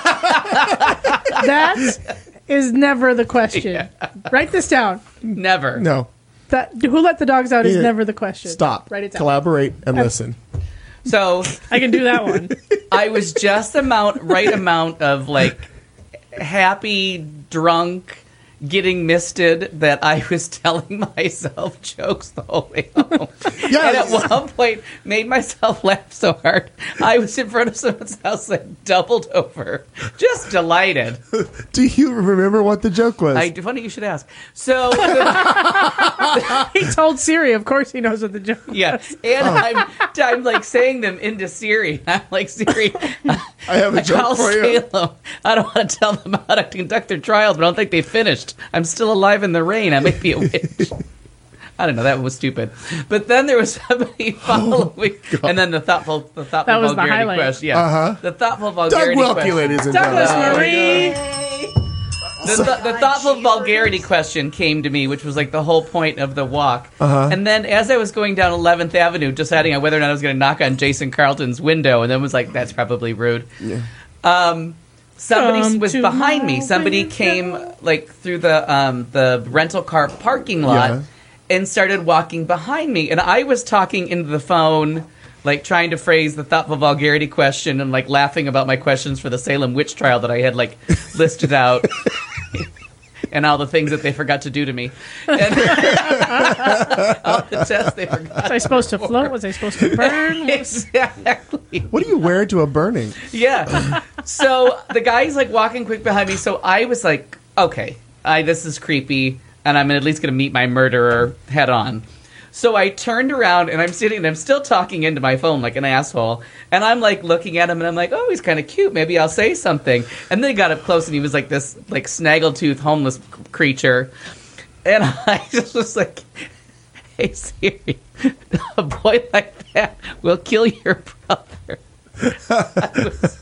That is never the question. Write this down. Never. no, That who let the dogs out is Yeah. never the question. stop. Write it down. Collaborate and listen. So I can do that one. I was just the amount, right amount of like happy, drunk, getting misted that I was telling myself jokes the whole way home. Yeah. And at one point, made myself laugh so hard, I was in front of someone's house that doubled over, just delighted. Do you remember what the joke was? I funny you should ask. So. He told Siri, of course he knows what the joke Yeah, is. and I'm, I'm like saying them into Siri. I'm like, Siri, I have a I joke call for you. Salem. I don't want to tell them how to conduct their trials, but I don't think they finished. I'm still alive in the rain. I might be a witch. I don't know. That was stupid. But then there was somebody following, and then the thoughtful, the thoughtful That was the vulgarity highlight. question. Yeah, Uh-huh. the thoughtful Doug vulgarity Wilkie, question. ladies and Douglas gentlemen. Marie. The, th- the thoughtful vulgarity question came to me, which was like the whole point of the walk. Uh-huh. And then as I was going down eleventh Avenue, deciding on whether or not I was going to knock on Jason Carlton's window, and then was like, that's probably rude. Um, somebody Come was to behind me. my Somebody window. came like through the um, the rental car parking lot Yeah. and started walking behind me. And I was talking into the phone, like trying to phrase the thoughtful vulgarity question and like laughing about my questions for the Salem witch trial that I had like listed out. And all the things that they forgot to do to me. And all the tests they forgot. Was I supposed to float? Was I supposed to burn? Exactly. What do you wear to a burning? Yeah. So the guy's like walking quick behind me. So I was like, okay, I, this is creepy. And I'm at least going to meet my murderer head on. So I turned around and I'm sitting and I'm still talking into my phone like an asshole. And I'm like looking at him and I'm like, oh, he's kind of cute. Maybe I'll say something. And then he got up close and he was like this like snaggletooth homeless creature. And I just was like, hey, Siri, a boy like that will kill your brother. was,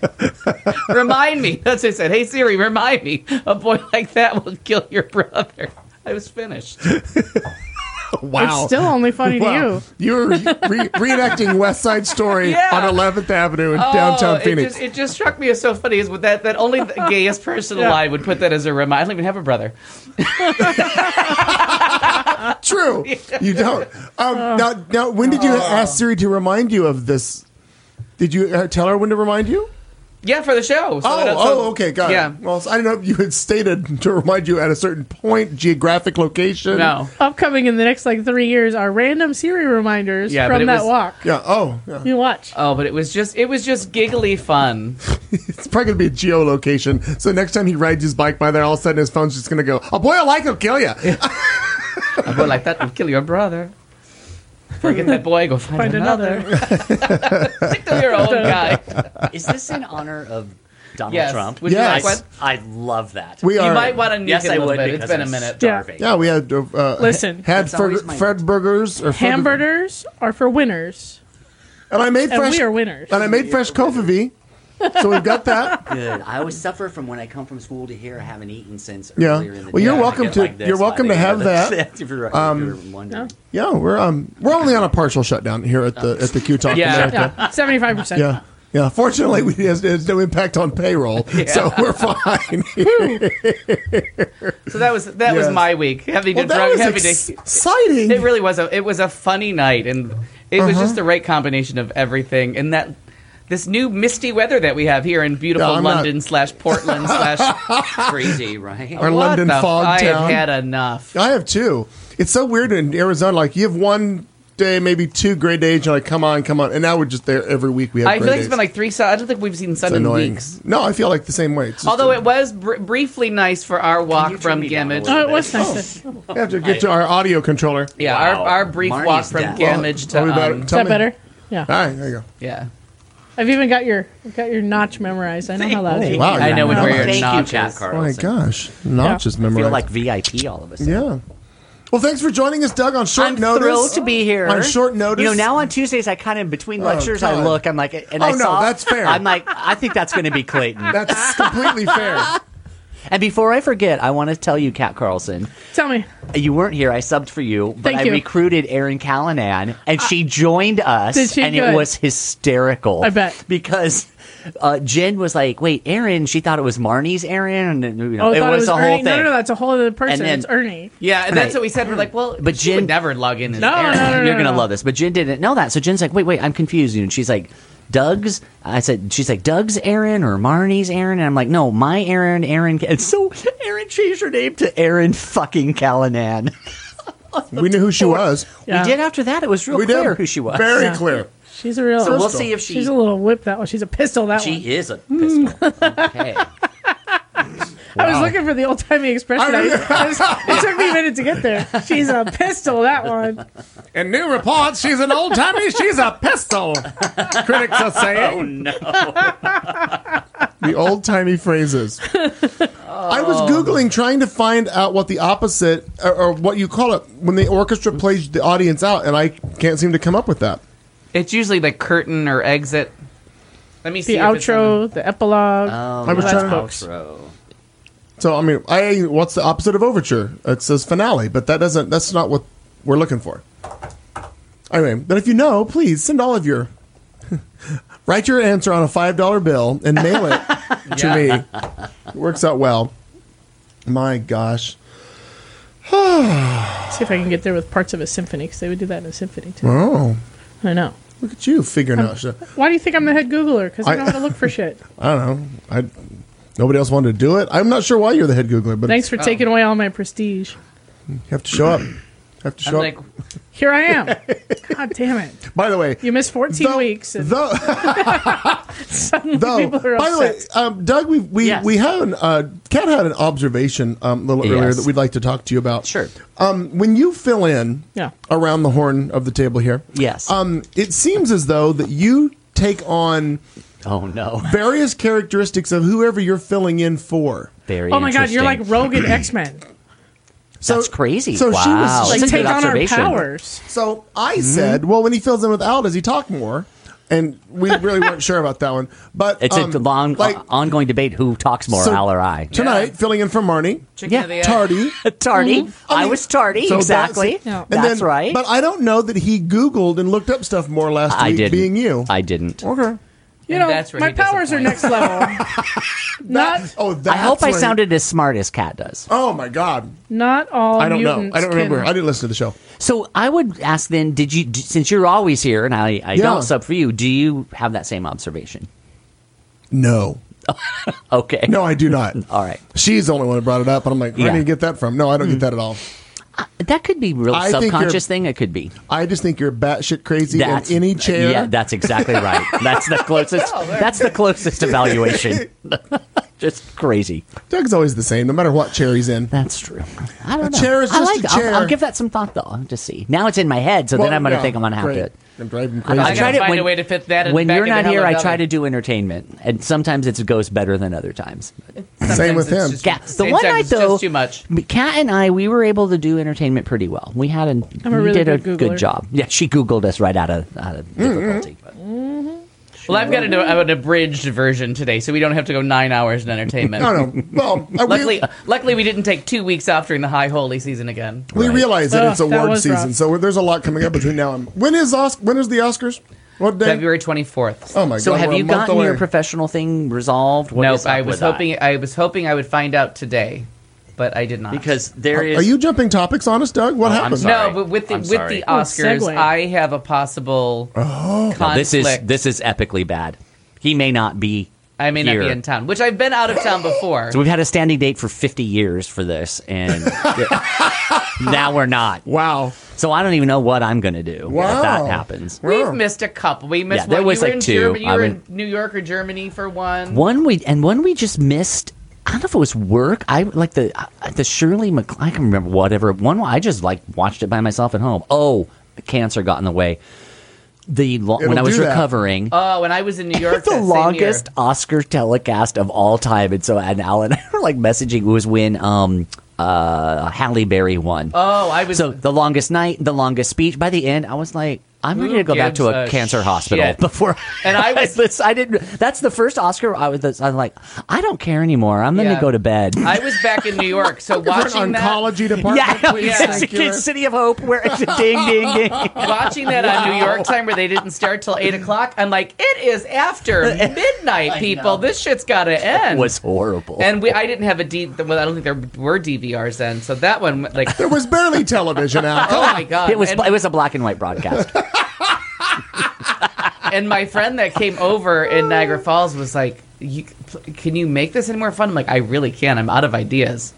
remind me. That's what I said. Hey, Siri, remind me. A boy like that will kill your brother. I was finished. Wow. It's still only funny Wow. to you. You're re- reenacting West Side Story Yeah. on eleventh Avenue in Oh, downtown it Phoenix. Just, it just struck me as so funny is with that that only the gayest person Yeah. alive would put that as a reminder. I don't even have a brother. True. You don't. Um, now, now, when did you ask Siri to remind you of this? Did you uh, tell her when to remind you? Yeah, for the show. So Oh, that's- oh, okay, got yeah. it. Well, so I don't know if you had stated to remind you at a certain point, geographic location. No. Upcoming in the next like three years are random Siri reminders Yeah, but from it that was- walk. Yeah. Oh, yeah. You watch. Oh, but it was just it was just giggly fun. It's probably gonna be a geolocation. So next time he rides his bike by there, all of a sudden his phone's just gonna go, "Oh boy, I like he'll kill you." A boy like that will kill your brother. Forget that boy, go find, Find another. another. Stick to your own guy. Is this in honor of Donald Yes. Trump? Would you Yes. like one? I love that. We You are. might want to nuke yes, it a I little would bit. It's because been a I'm minute. starving. Yeah, we had. Uh, Listen. had That's always Fred, my- Fred burgers or Fred- Hamburgers are for winners, and I made and fresh. we are winners. And I made fresh kofavi, so we've got that. Good. I always suffer from when I come from school to here. I haven't eten since Yeah. earlier in the Well, day. you're I welcome get to- like this you're welcome by to the have end of that. the- if you're, Um, if you're wondering. Yeah, we're um we're only on a partial shutdown here at the at the Q Talk Yeah. America. Yeah, seventy-five percent. Yeah, Yeah, fortunately, we has, has no impact on payroll, so we're fine. So that was that was Yes. my week. Having Well, to that drug, was having to, exciting. it really was a it was a funny night, and it was just the right combination of everything. And that this new misty weather that we have here in beautiful Yeah, I'm not- London slash Portland slash Crazy, right? Our what London the- fog I town. have had enough. I have two. It's so weird in Arizona. Like, you have one day, maybe two great days, you're like, come on, come on. And now we're just there every week. We have I great feel like days. it's been like three. Sun- I don't think we've seen sun It's in annoying. weeks. No, I feel like the same way. It's just Although a- it was br- briefly nice for our walk you turn from me down a Gamage. little Oh, it was nice. to- I have to get to our audio controller. Yeah, Wow. our, our brief Marnie's walk from dead. Gamage Tell me to about um, it. Is Tell that me. better? Yeah. All right, there you go. yeah. I've even got your got your notch memorized. I know how loud you Wow, I know you're where nice. your Thank you, notch Cat is. Oh my Carlson. gosh, notch is I feel memorized. like V I P all of a sudden. Yeah. Well, thanks for joining us, Doug, on short I'm notice. thrilled to be here. On short notice. You know, now on Tuesdays, I kind of, between Oh, lectures, I God. look, I'm like, and Oh, I no, saw. that's fair. I'm like, I think that's going to be Clayton. That's completely fair. And before I forget, I want to tell you, Kat Carlson, Tell me. you weren't here. I subbed for you, but Thank I you. recruited Erin Callanan, and she joined us, Did she? and Good. it was hysterical. I bet. Because uh, Jen was like, wait, Erin, she thought it was Marnie's Erin, and you know, Oh, I it thought was, it was the Ernie. whole thing. No, no, no, that's a whole other person. And then- it's Ernie. Yeah, and that's Right. what we said. We're like, well, But but she Jen- would never log in as No, Aaron. no, no, You're gonna no. love this, but Jen didn't know that. So Jen's like, wait, wait, I'm confused. And she's like, Doug's. I said, she's like, Doug's Aaron or Marnie's Aaron, and I'm like, no, my Aaron, Aaron. And so Aaron changed her name to Erin fucking Callanan. We knew who she was. Yeah. We did after that. It was real We clear did. who she was. Very Yeah. clear. She's a real. So we'll see if she. She's a little whip that one. She's a pistol that one. She is a pistol. Okay. I was looking for the old timey expression. I, I was, it took me a minute to get there. She's a pistol that one. In new reports, she's an old timey. She's a pistol. Critics are saying. Oh no. The old timey phrases. I was googling trying to find out what the opposite or, or what you call it when the orchestra plays the audience out, and I can't seem to come up with that. It's usually the curtain or exit. Let me see. The if it's in outro, the epilogue. Oh, I was that's trying to- outro. So I mean, I what's the opposite of overture? It says finale, but that doesn't. That's not what we're looking for. Anyway, but if you know, please send all of your write your answer on a five dollar bill and mail it to me. It works out well. My gosh. See if I can get there with parts of a symphony, because they would do that in a symphony too. Oh, I know. look at you figuring out shit. Why do you think I'm the head Googler? Because I I- know how to look for shit. I don't know. I nobody else wanted to do it. I'm not sure why you're the head Googler, but Thanks for taking away all my prestige. you have to show up. You have to I'm show like, up. Here I am. God damn it. By the way, You missed fourteen though- weeks, and though, suddenly though, people are by the way, upset. um, Doug, we we Yes. we had an, uh, Kat had an observation um, a little earlier Yes. that we'd like to talk to you about. Sure. Um, when you fill in Yeah. around the horn of the table here, Yes. um, it seems as though that you take on Oh no. various characteristics of whoever you're filling in for. Very. Oh my god, you're like interesting. Rogue in X-Men. So, That's crazy. So wow. she was Like, That's a take good on our observation. powers. So I said, well, when he fills in with Al, does he talk more? And we really weren't sure about that one. But It's um, a long, like, ongoing debate who talks more, so Al or I. Tonight, filling in for Marnie, chicken Yeah. of the egg. Tardy. Tardy. I, mean, was tardy. so exactly. that's- Yeah. and That's then- right. But I don't know that he Googled and looked up stuff more last I week, didn't. being you. I didn't. Okay. You And know, that's where my he powers are disappoints. next level. not Oh, that's I hope I where he- sounded as smart as Kat does. Oh my God! not all I don't know. mutants I don't remember. can- I didn't listen to the show. So I would ask then, did you, d- since you're always here and I, I Yeah. don't sub for you, do you have that same observation? No, Okay. no, I do not. All right. She's the only one that brought it up, and I'm like, where Yeah. do you get that from? No, I don't get that at all. That could be real I think subconscious you're- thing. It could be. I just think you're batshit crazy That's in any chair. Yeah, that's exactly right. That's the closest. That's the closest evaluation. Just crazy. Doug's always the same, no matter what chair he's in. That's true. I don't A know. chair is I just like a I'll- chair. I'll, give that some thought though. I'll just see. Now it's in my head, so Well, then I'm going to yeah, think I'm going to have great. to. I'm driving I, crazy. I I try gotta to find when, a way to fit that in when back you're into not Hello here. I Dolly. try to do entertainment, and sometimes it goes better than other times. Same with Sometimes it's him. just- Yeah, the sometimes one night it's though, just too much. Kat and I, we were able to do entertainment pretty well. We had an, I'm a we really did a good good Googler. job. Yeah, she Googled us right out of out of Mm-hmm. difficulty. But- Well, I've got to do an abridged version today, so we don't have to go nine hours in entertainment. No, no. Well, I- Luckily, we, luckily, we didn't take two weeks off during the high holy season again. we Right. realize that Ugh, it's that award was season, rough. so there's a lot coming up between now and when is Os- when is the Oscars? What day? February twenty-fourth. Oh my So god! have we're a you month gotten away. your professional thing resolved? What Nope, is up I was with that? hoping I was hoping I would find out today, but I did not. Because there is. Are you jumping topics on us, Doug? What Oh, I'm happened? sorry. no, but with the I'm with sorry. the Oh, Oscars, segue. I have a possible conflict. No, this is this is epically bad. He may not be. I may not here. be in town, which I've been out of town before. So we've had a standing date for fifty years for this, and now we're not. Wow. So I don't even know what I'm going to do Wow. if that happens. We've missed a couple. We missed Yeah, there one. was you were like in two. Germany, you I were would- in New York or Germany for one. One we and one we just missed. I don't know if it was work. I like the uh, the Shirley Mac. I can remember whatever one. I just like watched it by myself at home. Oh, cancer got in the way. The lo- when It'll I was do that. recovering. Oh, when I was in New York, the that same longest year. Oscar telecast of all time, and so and Alan and I were like messaging. It was when um uh Halle Berry won. Oh, I was. So the longest night, the longest speech. By the end, I was like, I'm ready to go back to gives a, a cancer hospital shit? before. And I was- I didn't. That's the first Oscar. I was. I'm like, I don't care anymore. I'm going to Yeah. go to bed. I was back in New York, so For an watching that, oncology department, yeah, please. yeah. Thank you. it's City of Hope, where it's a ding, ding, ding. watching that on New York time, where they didn't start till eight o'clock. I'm like, it is after midnight, people. This shit's got to end. It was horrible. And we, I didn't have a D. Well, I don't think there were D V Rs then. So that one, like, There was barely television out. oh my god, it was. And, It was a black and white broadcast. and my friend that came over in Niagara Falls was like, you, "Can you make this any more fun?" I'm like, "I really can. I'm out of ideas."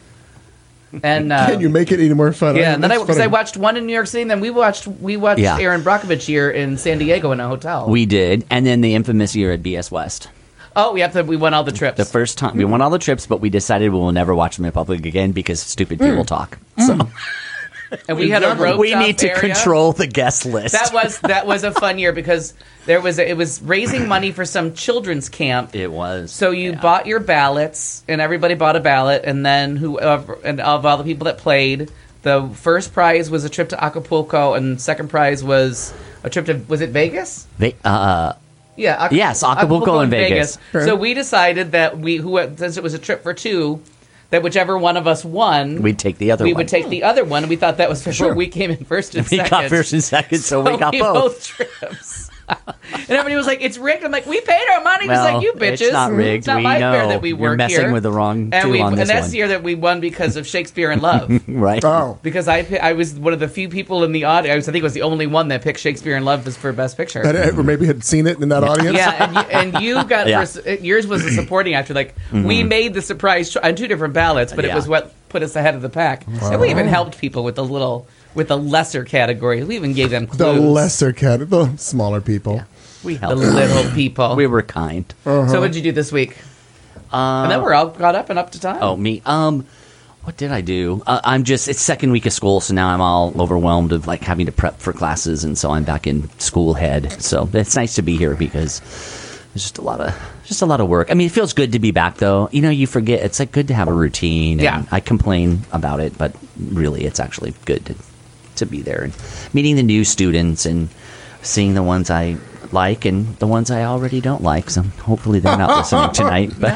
And uh, Can you make it any more fun? yeah, and then I That's because I funny. watched one in New York City, and then we watched we watched Yeah. Aaron Brockovich here in San Diego in a hotel. We did, and then the infamous year at B S West. oh, we have to. We won all the trips. The first time we won all the trips, but we decided we will never watch them in public again because stupid people talk. So and we had a rope. we need to area. control the guest list. That was that was a fun year because there was a, it was raising money for some children's camp. it was. So you Yeah. bought your ballots, and everybody bought a ballot, and then whoever and of all the people that played, the first prize was a trip to Acapulco, and second prize was a trip to was it Vegas? They, uh, Yeah, Ac- Yes, Acapulco and Vegas. Sure. So we decided that we who since it was a trip for two, that whichever one of us won, we'd take the other we one. would take the other one. And we thought that was fair. Sure. We came in first and We second. got first and second, so, we got both. trips. And everybody was like, "It's rigged." I'm like, "We paid our money." He's Well, like, "You bitches, it's not rigged. It's not We my know. fair that we You're work messing here." with the wrong and two we, on and this that's one. the year that we won because of Shakespeare in Love. Right? Oh, Because I, I was one of the few people in the audience. I think I was the only one that picked Shakespeare in Love as for Best Picture. that, or maybe had seen it in that audience. Yeah, and you, and you got Yeah. first, yours was a supporting actor. Like we made the surprise cho- on two different ballots, but it Yeah. was what put us ahead of the pack. And we even helped people with the little with the lesser categories. We even gave them clues. The lesser cat, the smaller people. We the helped. little people. We were kind. Uh-huh. So what did you do this week? Uh, and then we're all caught up and up to time. Oh, me. Um, what did I do? Uh, I'm just. It's second week of school, so now I'm all overwhelmed of like having to prep for classes, and so I'm back in school head. So it's nice to be here because there's just a lot of just a lot of work. I mean, it feels good to be back, though. You know, you forget it's like good to have a routine. And Yeah. I complain about it, but really, it's actually good to to be there and meeting the new students and seeing the ones I like and the ones I already don't like. So hopefully they're not listening tonight. But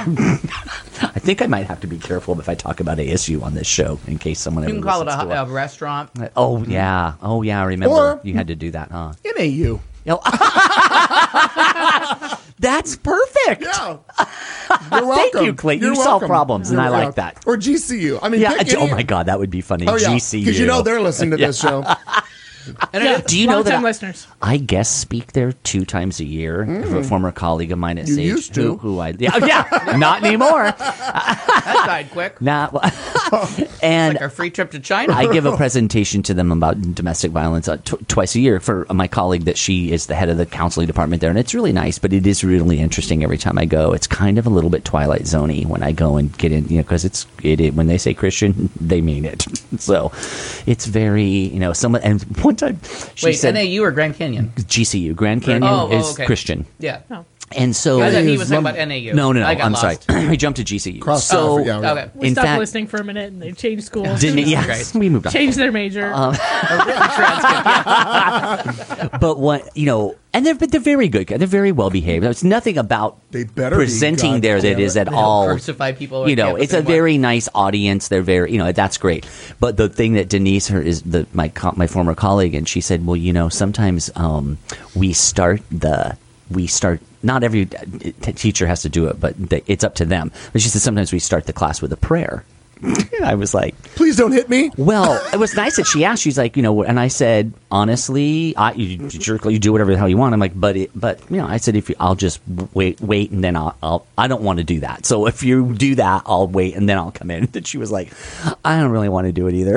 I think I might have to be careful if I talk about A S U on this show in case someone you ever can call it listens to a, a restaurant. Oh yeah, oh yeah. I remember Or- you had to do that, huh? In A U. No. That's perfect. Yeah. You're welcome. you, Clayton. You're You solve welcome. problems, and You're I like welcome. that. Or G C U. I mean, Yeah. pick Oh any- my God, that would be funny. Oh yeah, G C U. because you know they're listening to this show. And Yeah, it- Do you know that long-time I- listeners. I guest speak there two times a year. A former colleague of mine at You Sage, used to. Who, who I yeah, yeah not anymore. that died quick. Not and Like our free trip to China. I give a presentation to them about domestic violence uh, tw- twice a year for my colleague that she is the head of the counseling department there, and it's really nice. But it is really interesting every time I go. It's kind of a little bit Twilight Zone-y when I go and get in, you know, because it's it, it when they say Christian, they mean it. So it's very, you know, someone. And one time she Wait, said N A U or Grand Canyon? G C U, Grand Canyon Oh, oh, is okay. Christian. Yeah. Oh. And so I thought he is was talking lum- about N A U. no, no, no. I got I'm lost. sorry. We jumped to G C U. Cross so traffic, yeah, right. Okay. We in stopped fact, listening for a minute, and they changed schools. didn't it? Yes, Great. we moved on. Changed their major. But what you know, and they're but they're very good. They're very well behaved. There's nothing about They better be, presenting God there that damn is it. at They all. crucify people on You know, campus it's a anymore. very nice audience. They're very, you know, that's great. But the thing that Denise, her is the my co- my former colleague, and she said, well, you know, sometimes um, we start the we start. Not every t- teacher has to do it, but the, it's up to them. But she said sometimes we start the class with a prayer. I was like, Please don't hit me. well, it was nice that she asked. She's like, you know, and I said, honestly, I, you, jerk, you do whatever the hell you want. I'm like, but, it, but, you know, I said, if you, I'll just wait, wait, and then I'll, I'll, I don't want to do that. So if you do that, I'll wait, and then I'll come in. And she was like, I don't really want to do it either.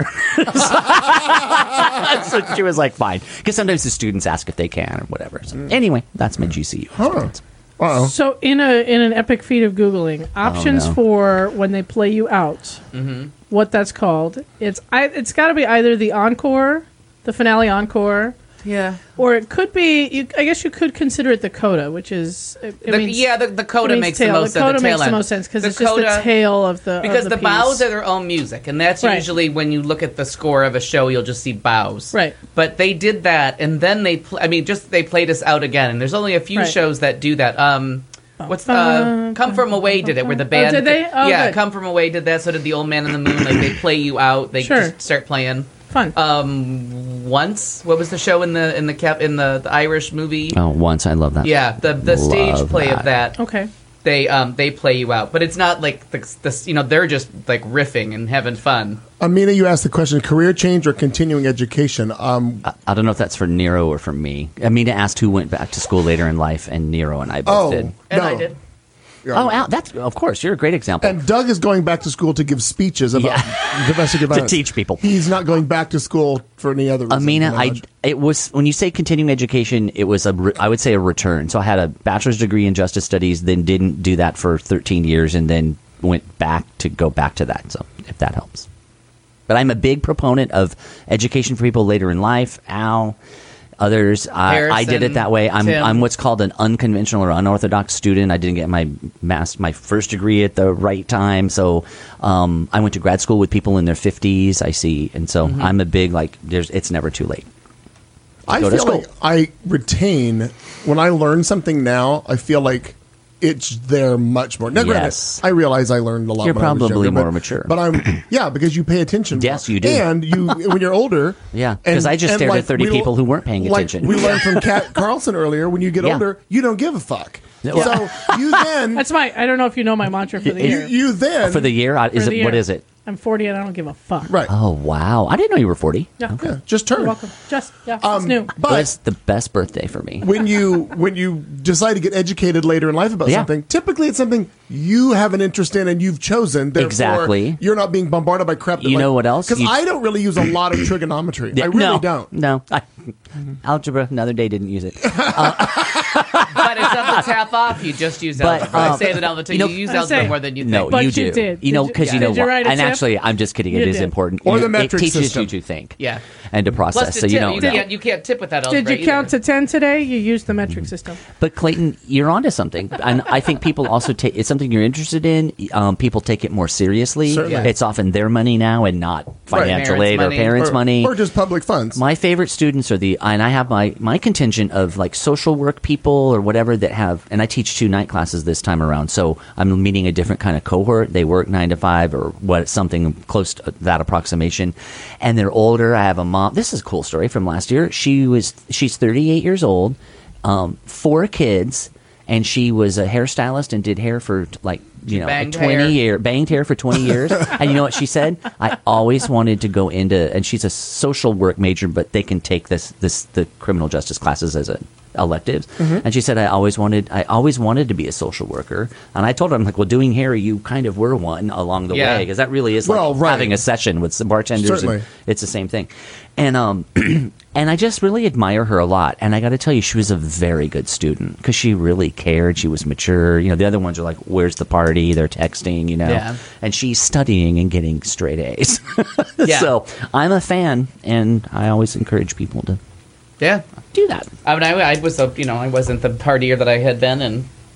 So she was like, fine, because sometimes the students ask if they can or whatever. So anyway, that's my G C U experience. Uh-oh. So in a in an epic feat of googling options no. for when they play you out, what that's called, it's I, it's got to be either the encore, the finale encore, Yeah. or it could be. You, I guess you could consider it the coda, which is it, it The- means, yeah, the, the it coda means makes tail. the most the sense. coda The makes tail the end. most sense because The it's just the coda- tail of the Because of the, the, bows piece. are their own music, and that's Right. usually when you look at the score of a show, you'll just see bows. Right. But they did that, and then they, pl- I mean, just they played us out again. And there's only a few Right. shows that do that. Um, what's uh, Come From Away did it, where the band. did they? Oh, yeah, good. Come From Away did that. So did the Old Man in the Moon. Like they play you out. They Sure. just start playing. Fun. Um, once, what was the show in the in the cap in the, the Irish movie? Oh, once I love that. Yeah, the the stage Love play that. of that. okay. They um they play you out, but it's not like the, the you know they're just like riffing and having fun. Amina, you asked the question: career change or continuing education? Um, I, I don't know if that's for Nero or for me. Amina asked who went back to school later in life, and Nero and I both oh, did. And no. I did. Oh, Al, that's of course. You're a great example. And Doug is going back to school to give speeches about domestic violence. teach people. He's not going back to school for any other reason. Amina, to my I knowledge. it was when you say continuing education, it was a re- I would say a return. So I had a bachelor's degree in justice studies, then didn't do that for thirteen years, and then went back to go back to that. So if that helps, but I'm a big proponent of education for people later in life. Al. Others, I, I did it that way. I'm Tim. I'm what's called an unconventional or unorthodox student. I didn't get my mass my first degree at the right time, so um, I went to grad school with people in their fifties. I see, and so Mm-hmm. I'm a big like. There's it's never too late. I go to feel school. like I retain when I learn something now. I feel like it's there much more. Now, Yes. granted, I realize I learned a lot. You're when I was probably younger, more but- mature. But I'm yeah, because you pay attention. Yes, more. you do. And you when you're older. Yeah, 'cause I just stared at thirty we- people who weren't paying like attention. We learned from Kat Carlson earlier. When you get Yeah. older, you don't give a fuck. Yeah. So you then That's my. I don't know if you know my mantra for the you, year. you then For the year, I- is For it the what year. is it? I'm forty and I don't give a fuck. right. Oh wow, I didn't know you were forty. Yeah. Yeah, just You're turn. welcome. Just yeah. Um, it's new. But That's the best birthday for me. when you when you decide to get educated later in life about Yeah. something, typically it's something you have an interest in and you've chosen. Therefore, Exactly. You're not being bombarded by crap. That You know what else? Because You- I don't really use a lot of trigonometry. I really no, don't. No, I, algebra. Another day didn't use it. But it's not the tap off. You just use But, algebra. I um, say that all the time. you know- You use I algebra say- more than you think. No, But you you do. did. You know, Did you- because you yeah. know Did you what? write a And tip? actually, I'm just kidding. It You is did. important. Or It- the metric It teaches system. you to think. Yeah. And to Plus, process. to So you tip, know. you, can't, you can't tip with that algebra Did you count either. to ten today? You used the metric system. But Clayton, you're onto something, and I think people also take it's something you're interested in. Um, people take it more seriously. Certainly. It's often their money now and not financial Parents' aid or money. parents' Or, money. or just public funds. My favorite students are the, and I have my, my contingent of like social work people or whatever that have, and I teach two night classes this time around. So I'm meeting a different kind of cohort. They work nine to five or what, something close to that approximation. And they're older. I have a mom. This is a cool story from last year. She was, she's thirty-eight years old, um, four kids, and she was a hairstylist and did hair for like, you know, Banged twenty hair. year banged hair for twenty years. And you know what she said? I always wanted to go into, and she's a social work major, but they can take this this the criminal justice classes as a electives. And she said, I always wanted I always wanted to be a social worker. And I told her, I'm like, well, doing hair, you kind of were one along the Yeah. way, because that really is like Well, right. having a session with some bartenders. Certainly. And it's the same thing. And um and I just really admire her a lot. And I got to tell you, she was a very good student because she really cared. She was mature. You know, the other ones are like, where's the party? They're texting, you know. Yeah. And she's studying and getting straight A's. Yeah. So I'm a fan, and I always encourage people to Yeah. do that. I mean, I, I was, a, you know, I wasn't the partier that I had been, and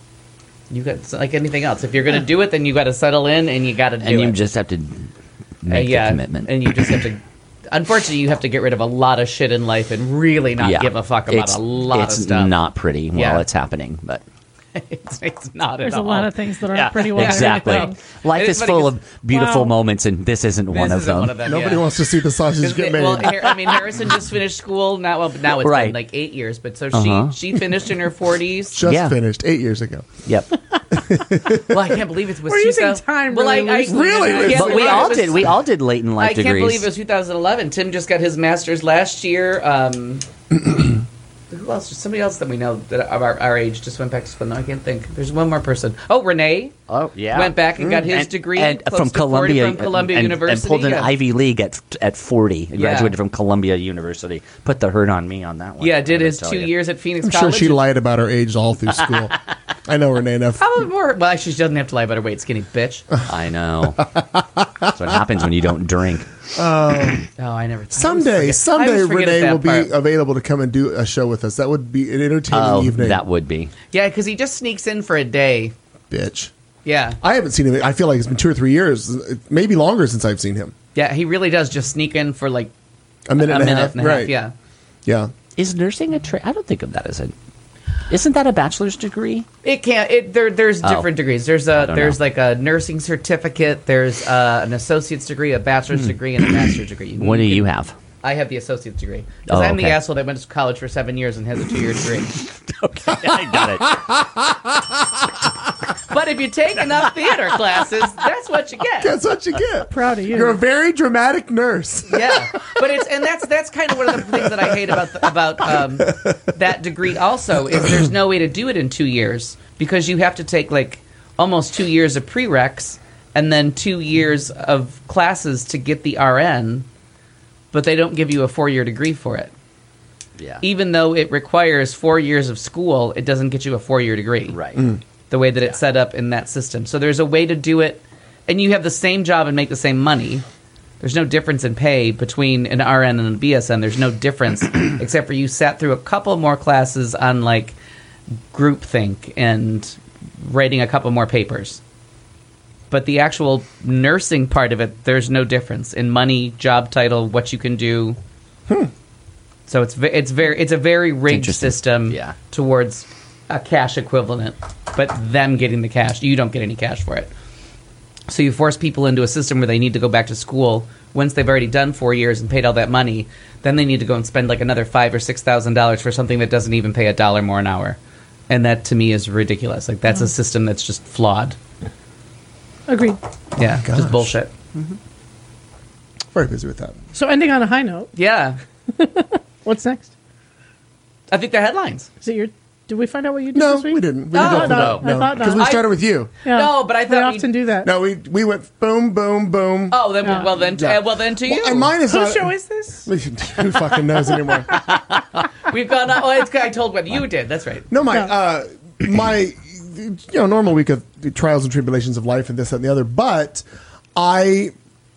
You got it's like anything else. If you're going to do it, then you got to settle in and you got to do and you it. just have to Uh, make yeah, the commitment. and you just have to. Unfortunately, you have to get rid of a lot of shit in life and really not yeah. give a fuck about it's, a lot it's of stuff. not pretty while Yeah. it's happening, but it's, it's not There's at a all. lot of things that aren't Yeah. pretty well. exactly. anything. Life It is is funny full 'cause- of beautiful Wow. moments, and this isn't This one of isn't them. one of them. Nobody yeah. wants to see the sausage get made. Well, Har- I mean, Harrison just finished school. Now, well, now it's Right. been like eight years. But so Uh-huh. she she finished in her forties. Just Yeah. finished eight years ago. Yep. Well, I can't believe it was. We're two using thousand time Well, really I, I, loosely. Really? I can't But we believe all it was- did. We all did late in life I can't degrees. believe it was two thousand eleven. Tim just got his master's last year. Um, who else? Somebody else that we know that of our, our age just went back to school. No, I can't think. There's one more person. Oh, Renee. Oh yeah. Went back and got his And- degree and close from to forty Columbia, from Columbia and, University. and pulled an yeah. Ivy League at at forty. And Yeah. Graduated from Columbia University. Put the hurt on me on that one. Yeah, I did gotta his tell two you. years at Phoenix I'm sure College. she lied about her age all through school. I know Renee enough. Probably more. Well, she doesn't have to lie about her weight, skinny bitch. I know. That's what happens when you don't drink. Oh, I never. I always Someday, forget- I someday always forget Renee that will be part. available to come and do a show with us. That would be an entertaining Oh, evening. that would be. Yeah, because he just sneaks in for a day. Bitch. Yeah, I haven't seen him. I feel like it's been two or three years, maybe longer since I've seen him. yeah, he really does just sneak in for like A minute a and a minute half. and a right. half. Yeah. Yeah. Is nursing a trade? I don't think of that as a. Isn't that a bachelor's degree? It can't. It there. There's Oh. different degrees. There's I a don't there's know. like a nursing certificate. There's uh, an associate's degree, a bachelor's degree, and a master's degree. What do can- you have? I have the associate's degree because Oh, I'm the okay. asshole that went to college for seven years and has a two year degree. Okay, I got it. But if you take enough theater classes, that's what you get. That's what you get. Proud of you. You're a very dramatic nurse. Yeah, but it's and that's that's kind of one of the things that I hate about the, about um, that degree. Also, is there's no way to do it in two years because you have to take like almost two years of prereqs and then two years of classes to get the R N, but they don't give you a four year degree for it. Yeah. Even though it requires four years of school, it doesn't get you a four year degree. Right. The way that it's set up in that system. So there's a way to do it, and you have the same job and make the same money. There's no difference in pay between an R N and a B S N. There's no difference, except for you sat through a couple more classes on, like, groupthink and writing a couple more papers. But the actual nursing part of it, there's no difference in money, job title, what you can do. So it's ve- it's very it's a very rigged interesting. system Yeah. towards a cash equivalent, but them getting the cash, you don't get any cash for it. So you force people into a system where they need to go back to school once they've already done four years and paid all that money. Then they need to go and spend like another five or six thousand dollars for something that doesn't even pay a dollar more an hour, and that to me is ridiculous. Like that's a system that's just flawed. Agreed. Yeah, Gosh. just bullshit. Very busy with that. So ending on a high note, Yeah, what's next? I think the headlines. Is it your? Did we find out what you did No, this week? we didn't. We Oh, didn't go for no, that. I thought because we not. started with you. Yeah. No, but I we thought we- often do that. No, we we went boom, boom, boom. Oh, then Yeah. well then Yeah. uh, well then to you. Well, and mine is Whose not. show is this? Who fucking knows anymore? We've gone. Oh, it's, I told what you did. That's right. No, my No. uh, my you know normal week of the trials and tribulations of life and this that, and the other. But I,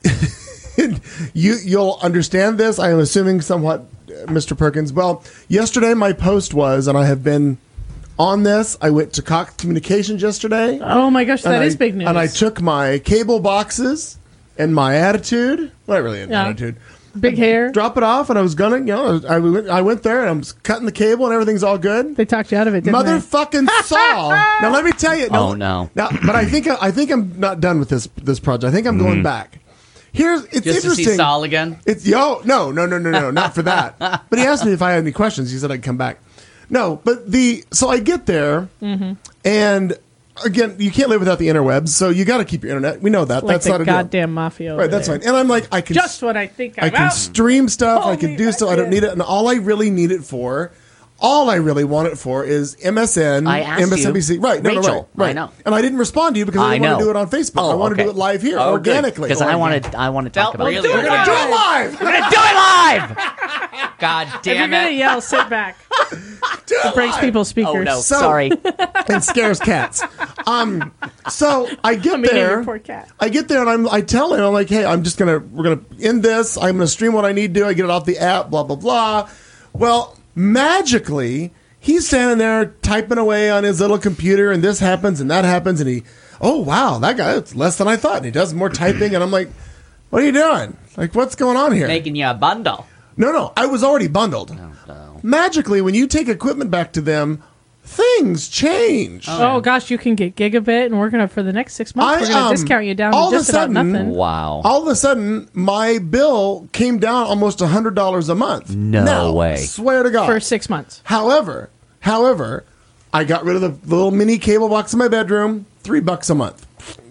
you you'll understand this. I am assuming somewhat, uh, Mister Perkins. Well, yesterday my post was, and I have been on this. I went to Cox Communications yesterday. Oh my gosh, that and is I, big news. And I took my cable boxes and my attitude. Well, not really an Yeah. attitude. big hair. Drop it off, and I was gonna, you know, I went, I went there and I was cutting the cable, and everything's all good. They talked you out of it, didn't they? Motherfucking Saul. Now let me tell you. No, Oh, no. Now, but I think I think I'm not done with this this project. I think I'm going back. Here's it's Just to interesting. see Saul again. It's yo no no no no no not for that. But he asked me if I had any questions. He said I'd come back. No, but the so I get there, Mm-hmm. and again, you can't live without the interwebs. So you got to keep your internet. We know that. Like that's the not a deal. goddamn mafia. Right, that's fine. And I'm like, I can Just what I think. I'm I can out. stream stuff. I can Holy do stuff. I don't shit. need it. And all I really need it for, all I really want it for is M S N, I asked M S N B C. you. Right, no, no, Rachel, right, right. I know. And I didn't respond to you because I I didn't want to know. do it on Facebook. I Oh, want to okay. do it live here, Oh, good. organically. Because I wanted, I want to talk Well, about really, it. we're We're gonna going to do it live! We're gonna do it live. God If you're damn gonna it! yell, sit back. Do it It breaks live! people's speakers. Oh no, So- sorry. and scares cats. Um, so I get I mean, there. your poor cat. I get there and I'm, I tell him, I'm like, hey, I'm just gonna, we're gonna end this. I'm gonna stream what I need to. I get it off the app. Blah blah blah. Well, magically, he's standing there typing away on his little computer, and this happens and that happens, and he, oh wow, that guy, it's less than I thought, and he does more typing, and I'm like, what are you doing? Like, what's going on here? Making you a bundle. No, no, I was already bundled. Oh, no. Magically, when you take equipment back to them, things change. Oh gosh, you can get gigabit, and we're gonna for the next six months I, we're gonna um, discount you down all to of a just about sudden- nothing. Wow. All of a sudden, my bill came down almost one hundred dollars a month. No Now, way. Swear to God. For six months. However, however, I got rid of the little mini cable box in my bedroom, three bucks a month.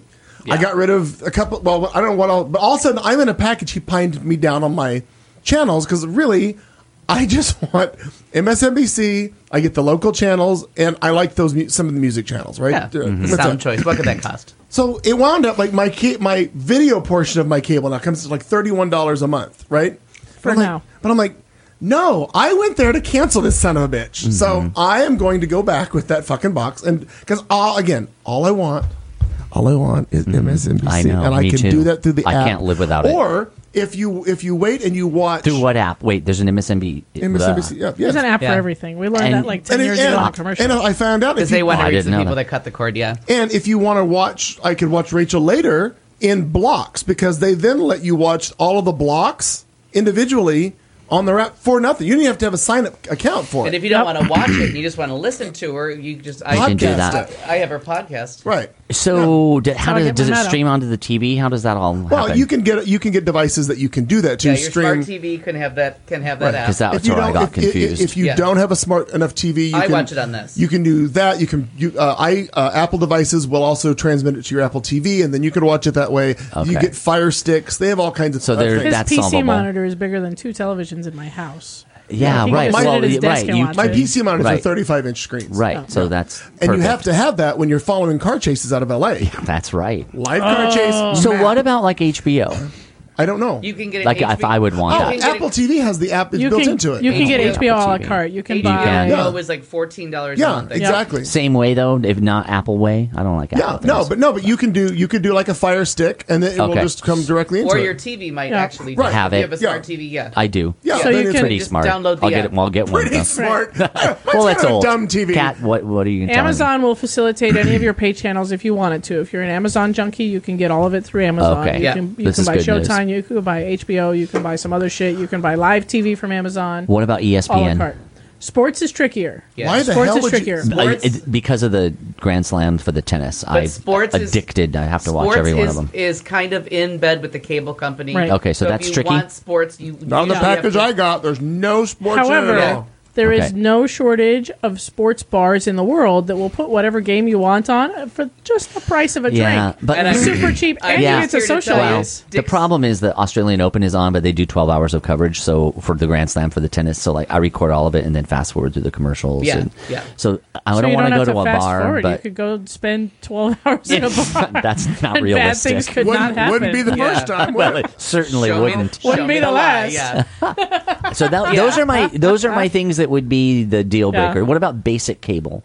I got rid of a couple. Well, I don't know what all, but all of a sudden, I'm in a package. He pined me down on my channels because really, I just want M S N B C. I get the local channels, and I like those mu- some of the music channels, right? Yeah. Uh, Mm-hmm. that's Sound it. choice. What could that cost? So it wound up like my ca- my video portion of my cable now comes to like thirty-one dollars a month, right? For but I'm now. Like, but I'm like, no, I went there to cancel this son of a bitch. Mm-hmm. So I am going to go back with that fucking box, and because all again, all I want, all I want is M S N B C, I know, and I me can too. do that through the I app. can't live without it. Or if you if you wait and you watch Through what app? Wait, there's an M S N B. M S N B C, yeah, There's yes. an app Yeah. for everything. We learned And- that like ten And, it- years and, ago on a and, commercial. I found out Because if you, they want Oh, to I reach didn't the know people that. that cut the cord, yeah. And if you want to watch, I could watch Rachel later in blocks because they then let you watch all of the blocks individually on their app for nothing. You don't even have to have a sign up account for And it. if you don't Yep. want to watch it and you just want to listen to her, you just I You can do Podcast that. it. I have her podcast. Right. So, d how how I does, get does my it Meta. stream onto the T V? How does that all Well, happen? you can get you can get devices that you can do that to Yeah, your stream. smart T V can have that can have that Right, app. because that's If you where I don't, got if, if, confused. if you Yeah. don't have a smart enough T V, you I can, watch it on this. You can do that. You can. You, uh, I uh, Apple devices will also transmit it to your Apple T V, and then you can watch it that way. You Okay. get Fire Sticks. They have all kinds of So uh, they're- things. His that's P C solvable. monitor is bigger than two televisions in my house. yeah, he can right. just sit Well, at his desk right. and You, watch My it. P C monitors are Right. thirty-five inch screens. right. So that's And you perfect. have to have that when you're following car chases out of L A. That's right. Live car chase. So map. what about like H B O? I don't know. You can get it Like, H if B O. I would want oh, You that. can get Apple it- T V has the app that's You built can into it. you can get H B O H B O a la T V. carte. You can H B O buy. can. Yeah. was like fourteen dollars a yeah, month. I think. exactly. Same way though, if not Apple way. I don't like Apple. Yeah, no, things. but no, but you can do you could do like a Fire Stick, and then it will Okay. just come directly into Or it. your T V might Yeah. actually Right. Have If you it. have a smart Yeah. T V, yeah. I do. Yeah, So then you it's can- Pretty Just smart. download the I'll get app. it. I'll get one. pretty though. smart. Well, What it's kind of old. dumb T V. Cat, what what are you telling me? Amazon will facilitate any of your pay channels if you wanted to. If you're an Amazon junkie, you can get all of it through Amazon. Okay. You Yeah. can, you This can is buy good news. Showtime, you can buy H B O, you can buy some other shit, you can buy live T V from Amazon. What about E S P A la N? carte. Sports is trickier. Yeah. Why the Sports hell is would trickier. you? Uh, Sports- it- because of the Grand Slams for the tennis. I'm sports is- addicted. I have to watch Sports every one is, of them. is kind of in bed with the cable company. Right. Okay, so if that's you tricky? Want sports? You Not on the usually have package to- I got. There's no sports in it However, at all. there is Okay. no shortage of sports bars in the world that will put whatever game you want on for just the price of a Yeah, drink. but- And I'm- super cheap, I'm and Yeah. you get to here to tell you, socialize. The Dick's- problem is the Australian Open is on, but they do twelve hours of coverage. So for the Grand Slam for the tennis, so like I record all of it and then fast forward through the commercials. Yeah, and, yeah. So I So don't you want to have go to a fast bar, forward. You but could go spend twelve hours in a bar. that's not and realistic. Bad things could not Wouldn't, happen. wouldn't be the Yeah. first time. well, would it it? certainly Show me wouldn't. the- Wouldn't show be me the lie, last. Yeah. So that, those are my those are my things that would be the deal Yeah. breaker. What about basic cable?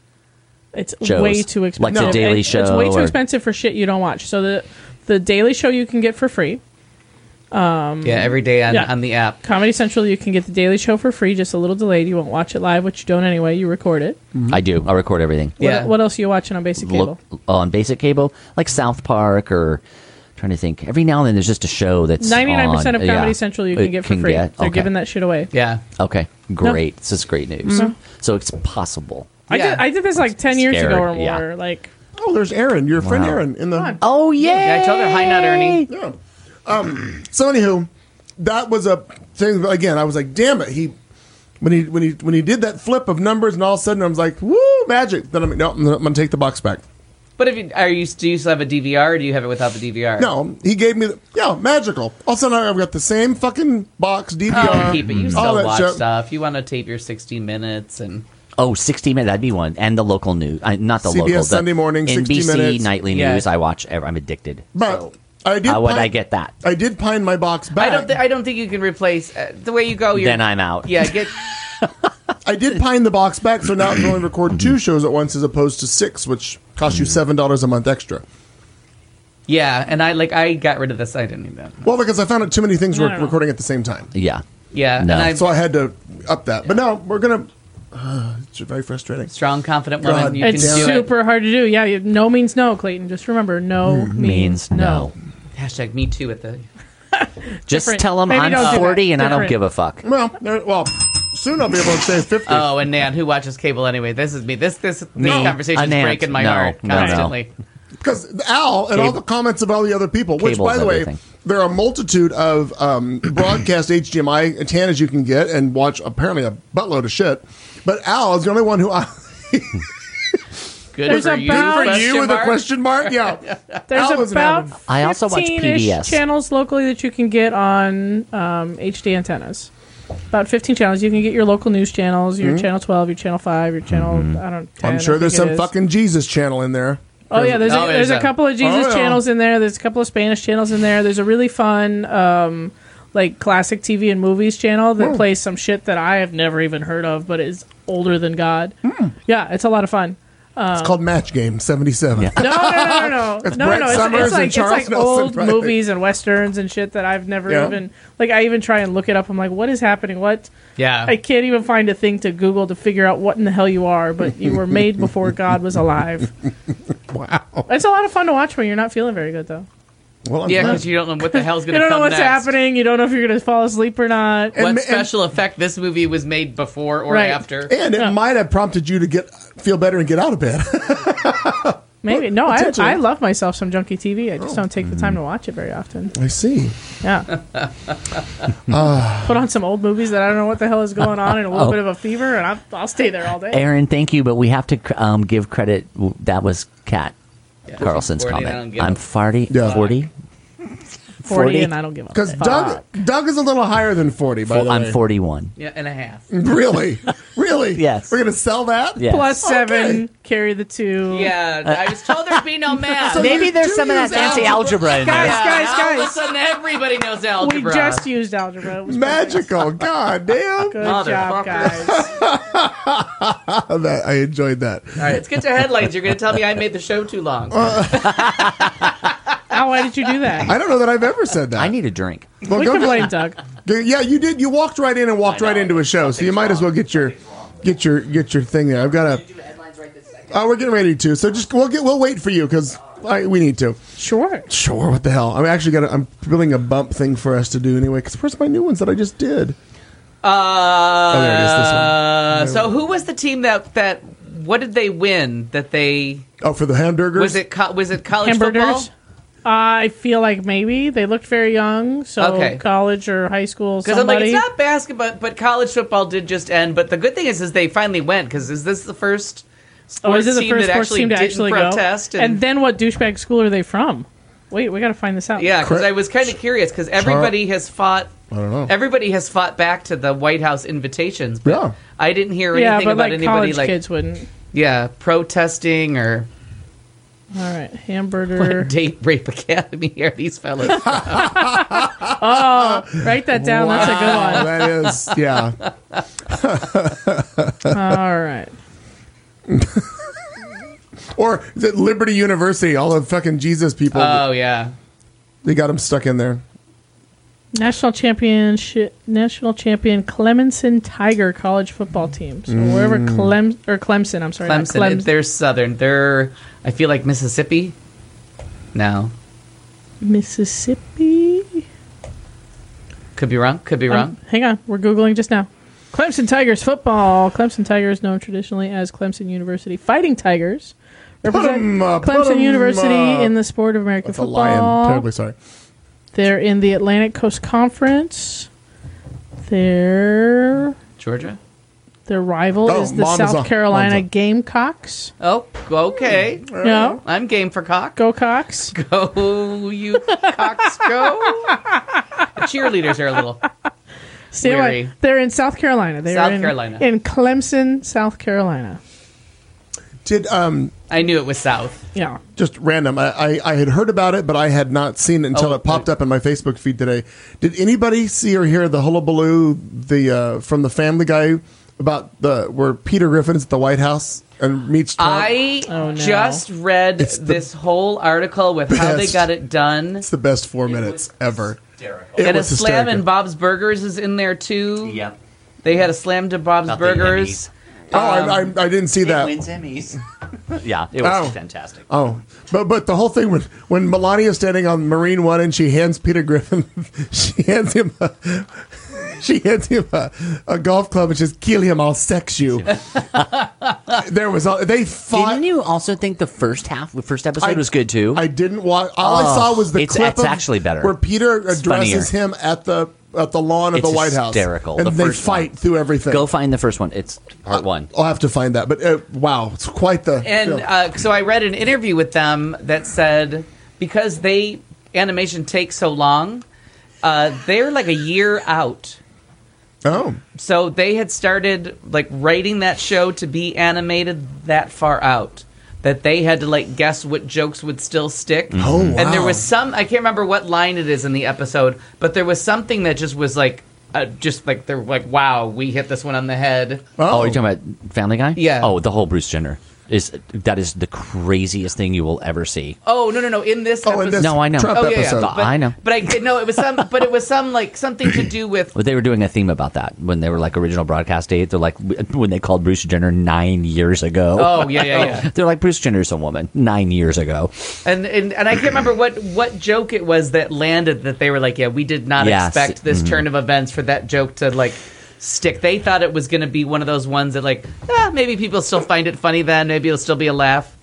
It's Shows. way too expensive. Like the No, Daily it- Show It's way too or- expensive for shit you don't watch. So the the Daily Show you can get for free. yeah, every day on, Yeah. on the app. Comedy Central you can get the Daily Show for free, just a little delayed. You won't watch it live, which you don't anyway. You record it. I do. I record everything. What, Yeah. what else are you watching on basic cable? Look, on basic cable, like South Park or trying to think. Every now and then, there's just a show that's Ninety-nine percent on. of Comedy Yeah. Central you can It get for can free. get- They're okay. giving that shit away. Yeah. Okay, great. This is great news. Mhm. So it's possible. I Yeah. did. I did this like ten years Scared, ago or yeah. more. Like Oh, there's Aaron, your friend Wow. Aaron in the. Come on. Oh yeah! Yeah, I told her, hi, not Ernie. Yeah. Um. So anywho, that was a thing. Again, I was like, damn it. He when he when he when he did that flip of numbers, and all of a sudden I was like, woo, magic. Then I'm like, no, I'm gonna, I'm gonna take the box back. But if you, are you do you still have a D V R or do you have it without the D V R? No, he gave me the yeah, magical. All of a sudden I've got the same fucking box D V R. Oh, keep it. You all still that watch shit. stuff. You want to tape your sixty minutes and Oh, sixty minutes. That'd be one. And the local news. I, not the C B S local. the Sunday morning, N B C sixty minutes. nightly Yeah. news. I watch. Every, I'm addicted. But So, I did. how would pine- I get that? I did pine my box back. I don't. Th- I don't think you can replace uh, the way you go. You're, Then I'm out. Yeah, get. I did pine the box back, so now I can only record two shows at once as opposed to six, which costs you seven dollars a month extra. Yeah, and I like I got rid of this. I didn't need that. Well, because I found out too many things No, were no, no. recording at the same time, Yeah. Yeah, No. and I so I had to up that. But no, we're gonna Uh, it's very frustrating. Strong, confident God, woman. You It's can do super hard to do. Yeah, you, no means no, Clayton. Just remember, no Means means no. no. it. Hashtag me too at the. Just Different. tell them Maybe I'm don't do that. forty and I don't Different. give a fuck. Well, there- well, soon I'll be able to say fifty. Oh, and Nan, who watches cable anyway? This is me. This this this Me. conversation is Anant. breaking my No, heart no, no. constantly. Because Al and all Cable- the comments of all the other people, which, Cable's by the way, everything. there are a multitude of um, broadcast H D M I antennas you can get and watch apparently a buttload of shit. But Al is the only one who... Good There's for about- you. For question you with a mark? question mark? Yeah. There's Al wasn't about having- I also watch P B S. fifteen-ish channels locally that you can get on um, H D antennas. About fifteen channels. You can get your local news channels, your channel twelve, your channel five, your channel I don't. ten, I'm I sure there's think some it is. fucking Jesus channel in there. Oh yeah, there's Oh, a, there's there's a a- couple of Jesus Oh, yeah. channels in there. There's a couple of Spanish channels in there. There's a really fun um, like classic T V and movies channel that plays some shit that I have never even heard of, but is older than God. Yeah, it's a lot of fun. It's called Match Game seventy-seven. Yeah. No, no, no, no, no, It's no, Brett no. It's, Summers it's like and it's Charles like Nelson, old right? movies and westerns and shit that I've never Yeah. even like. I even try and look it up. I'm like, what is happening? What? Yeah. I can't even find a thing to Google to figure out what in the hell you are. But you were made before God was alive. Wow. It's a lot of fun to watch when you're not feeling very good, though. Well, I'm Yeah, glad. because you don't know what the hell's going You to don't come know what's next. happening. You don't know if you're going to fall asleep or not. And- What and- special effect this movie was made before or Right. after? And it Yeah. might have prompted you to get feel better and get out of bed. Maybe no. I, potentially. I love myself some junky T V. I just don't take the time to watch it very often. I see. Yeah. Put on some old movies that I don't know what the hell is going on and a little Oh. bit of a fever, and I'll, I'll stay there all day. Aaron, thank you, but we have to um, give credit. That was Kat Carlson's forty, I don't comment. give a I'm farty. Yeah. forty? forty, and I don't give a Because fuck. Doug, Doug is a little higher than forty, by Fo- the way. I'm forty-one. Yeah, and a half. Really? Really? Yes. We're going to sell that? Yes. Plus seven, carry the two. Yeah, I was told there'd be no math. So Maybe you there's do some of that use fancy algebra in Guys, there. guys, All of a guys. sudden, everybody knows We algebra. just used algebra. It was Magical. God damn. Good job, Motherfucker. guys. That, I enjoyed that. All right, let's get to headlines. You're going to tell me I made the show too long. Al, why did you do that? I don't know that I've ever said that. I need a drink. well, We go can get- blame Doug. go- Yeah, you did. You walked right in and walked right into a show, so you might as well get your get your get your thing there. I've got a. Oh, we're getting ready to. So just we'll get we'll wait for you because we need to. Sure. Sure. What the hell? I'm actually got. I'm building a bump thing for us to do anyway. Because where's my new ones that I just did? Uh, there it is, this one. Uh, so who was the team that that what did they win? That they Oh, for the hamburgers. was it co- was it college Hamburgers. football? I feel like maybe they looked very young, so Okay. college or high school. Because I'm like, Somebody. it's not basketball, but college football did just end. But the good thing is, is they finally went. Because is this the first oh, sports is it the team first that sports actually team to didn't actually protest? go? And, then what douchebag school are they from? Wait, we got to find this out. yeah, because Cra- I was kind of curious because everybody has fought. I don't know. Everybody has fought back to the White House invitations, but Yeah. I didn't hear yeah, anything but about like anybody college like kids wouldn't. yeah protesting or All right, hamburger. date rape academy here. These fellas. Write that down. That's a Wow, that is. Yeah. good one. All right. Or is it Liberty University? All the fucking Jesus people. Oh yeah. They got them stuck in there. National championship, national champion Clemson Tiger college football team. So wherever Clem or Clemson, I'm sorry, not Clemson. Clem- They're Southern. They're I feel like Mississippi. No, Mississippi. could be wrong. Could be Um, wrong. hang on, we're googling just now. Clemson Tigers football. Clemson Tigers, known traditionally as Clemson University Fighting Tigers, represent 'em, uh, put Clemson 'em, University uh, in the sport of American That's a football. lion. Terribly sorry. They're in the Atlantic Coast Conference. Their Georgia. their rival Oh, is the Monza. South Carolina Monza. Gamecocks. Oh, okay. No, I'm game for cock. go Cox. Go, you cocks, go. The cheerleaders are a little. Stay Weary. away. They're in South Carolina. They're South in, Carolina. in Clemson, South Carolina. Did um I knew it was South. Yeah. just random? I, I I had heard about it, but I had not seen it until Oh, it popped uh, up in my Facebook feed today. Did anybody see or hear the hullabaloo the uh, from the Family Guy about the where Peter Griffin is at the White House and meets Trump? I Oh, no. just read It's the this whole article with how they best. got it done. It's the best four minutes ever. It And a was slam hysterical. and Bob's Burgers is in there too. Yep. They had a slam to Bob's About the Burgers. Oh, I, I, I didn't see that. It wins Emmys. Yeah, it was Oh. fantastic. Oh, but but the whole thing when when Melania's standing on Marine One and she hands Peter Griffin, she hands him a, she hands him a, a golf club and says, "Kill him, I'll sex you." There was a, they fought. Didn't you also think the first half, the first episode I- was good too? I didn't watch. All I Oh, saw was the it's- clip. it's of actually better. where Peter It's addresses funnier. him at the at the lawn of It's the White House. hysterical. and The they first fight one. through everything. Go find the first one. It's part one. I'll have to find that. But uh, wow, it's quite the. And you know. uh, so I read an interview with them that said because they animation takes so long, uh, they're like a year out. oh, So they had started like writing that show to be animated that far out that they had to like guess what jokes would still stick. Oh, And there wow. was some I can't remember what line it is in the episode, but there was something that just was like uh, just like they're like, wow, we hit this one on the head. Oh, you're talking about Family Guy? Yeah. Oh, the whole Bruce Jenner is that is the craziest thing you will ever see. Oh no no no! In this Oh, episode, in this No, I know. Trump oh yeah, episode. yeah. But, I know. But I no, it was some, but it was some like something to do with. But they were doing a theme about that when they were like original broadcast date. They're like when they called Bruce Jenner nine years ago. Oh yeah yeah yeah. They're like Bruce Jenner's a woman nine years ago. And, and and I can't remember what what joke it was that landed that they were like, yeah, we did not Yes. expect this turn of events for that joke to like stick. They thought it was going to be one of those ones that like, ah, maybe people still find it funny then. Maybe it'll still be a laugh.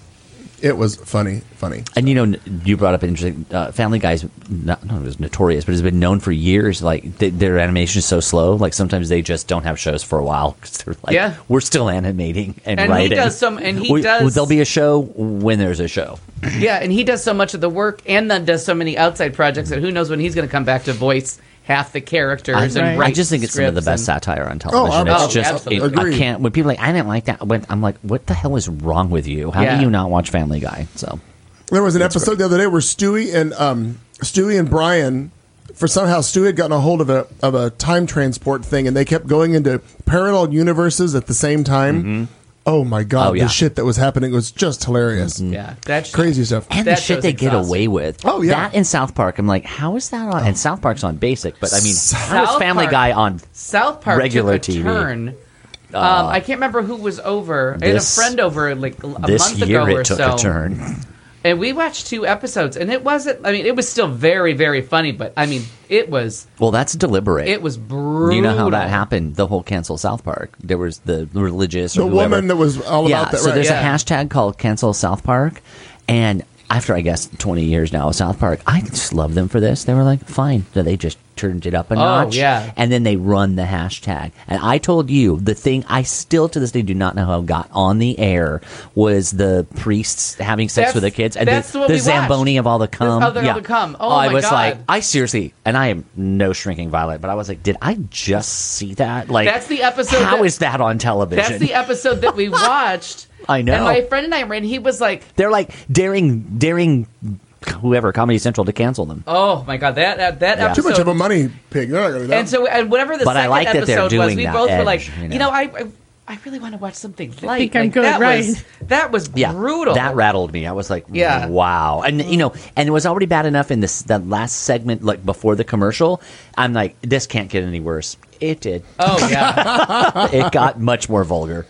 it was funny, funny. And you know, you brought up an interesting. Uh, Family Guy's not, not it was notorious, but has been known for years. Like they, their animation is so slow. Like sometimes they just don't have shows for a while because they're like, Yeah. we're still animating and, And he writing. does some- and he We- does- There'll be a show when there's a show. Yeah, and he does so much of the work, and then does so many outside projects that who knows when he's going to come back to voice half the characters I, and Right. write I just think it's some of the scripts best and- satire on television. Oh, it's just absolutely. it, I Agreed. can't when people are like I didn't like that. When, I'm like, what the hell is wrong with you? How Yeah. do you not watch Family Guy? So There was an episode the other day where Stewie and um, Stewie and Brian, for somehow Stewie had gotten a hold of a of a time transport thing, and they kept going into parallel universes at the same time. Oh my god, Oh, yeah. the shit that was happening was just hilarious. Yeah, that's Crazy stuff. and That the shit show's they get exhausting. away with. Oh, yeah. that in South Park. I'm like, how is that on? And South Park's on basic, but I mean, how is South Family Park- Guy on? South Park Regular took a T V. turn. Um, I can't remember who was over. I had a This- friend over like a This month year ago or it took so, a turn. and we watched two episodes, and it wasn't. I mean, it was still very, very funny, but I mean, it was Well, that's deliberate. it was brutal. You know how that happened? The whole cancel South Park. There was the religious or The whoever. woman that was all yeah, about that. so right? there's Yeah. a hashtag called cancel South Park, and after I guess twenty years now of South Park, I just love them for this. They were like, fine, so they just turned it up a notch, yeah. and then they run the hashtag. And I told you the thing I still to this day do not know how it got on the air was the priests having sex That's- with the kids and that's the, what the we watched. Zamboni of all the cum. of all the cum. Oh, I my was God. like, I seriously, and I am no shrinking violet, but I was like, did I just see that? Like, That's the episode How that- is that on television? That's the episode that we watched. I know. And my friend and I ran. He was like, They're like daring, daring whoever Comedy Central to cancel them. "Oh my god, that that, that Yeah. episode." Too much of a money pig. They're not going to do that. And so, and whatever the But I second like that they're episode was, doing we that both were edge, like, you know. you know, I, I, I really want to watch something light. think I'm Like, good, that right. Was, that was Yeah, brutal. That rattled me. I was like, Yeah. wow. And you know, and it was already bad enough in this that last segment, like before the commercial. I'm like, this can't get any worse. It did. Oh yeah. It got much more vulgar.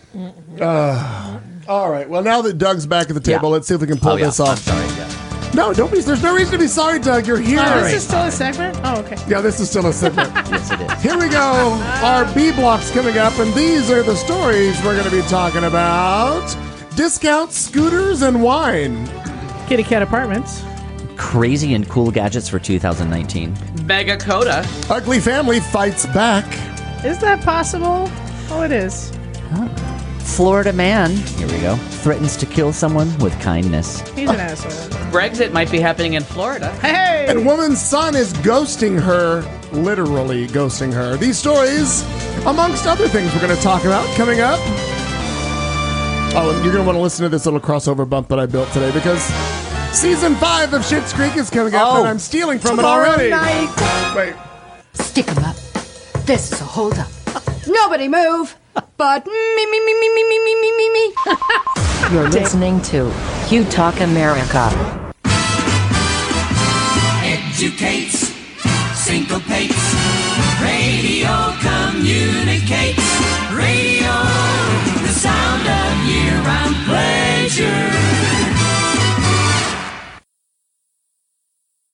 All right. Well, now that Doug's back at the table, Yeah. let's see if we can pull Oh, yeah. this off. I'm sorry. Yeah. No, don't be. There's no reason to be sorry, Doug. You're here. Oh, this is still a segment? Oh, okay. Yeah, this is still a segment. Yes, it is. Here we go. Our B block's coming up, and these are the stories we're going to be talking about. Discount scooters and wine. Kitty Cat Apartments. Crazy and cool gadgets for two thousand nineteen. Mega Coda. Ugly family fights back. Is that possible? Oh, it is. Florida man, here we go, threatens to kill someone with kindness. He's an asshole. Brexit might be happening in Florida. Hey! And woman's son is ghosting her, literally ghosting her. These stories, amongst other things we're going to talk about coming up. Oh, and you're going to want to listen to this little crossover bump that I built today because season five of Schitt's Creek is coming up, Oh, and I'm stealing from it Tomorrow already. night. Wait. Stick 'em up. This is a hold-up. Nobody move. But me, me, me, me, me, me, me, me, me, me. You're listening to Hugh Talk America. Educates, syncopates, radio communicates, radio adventure.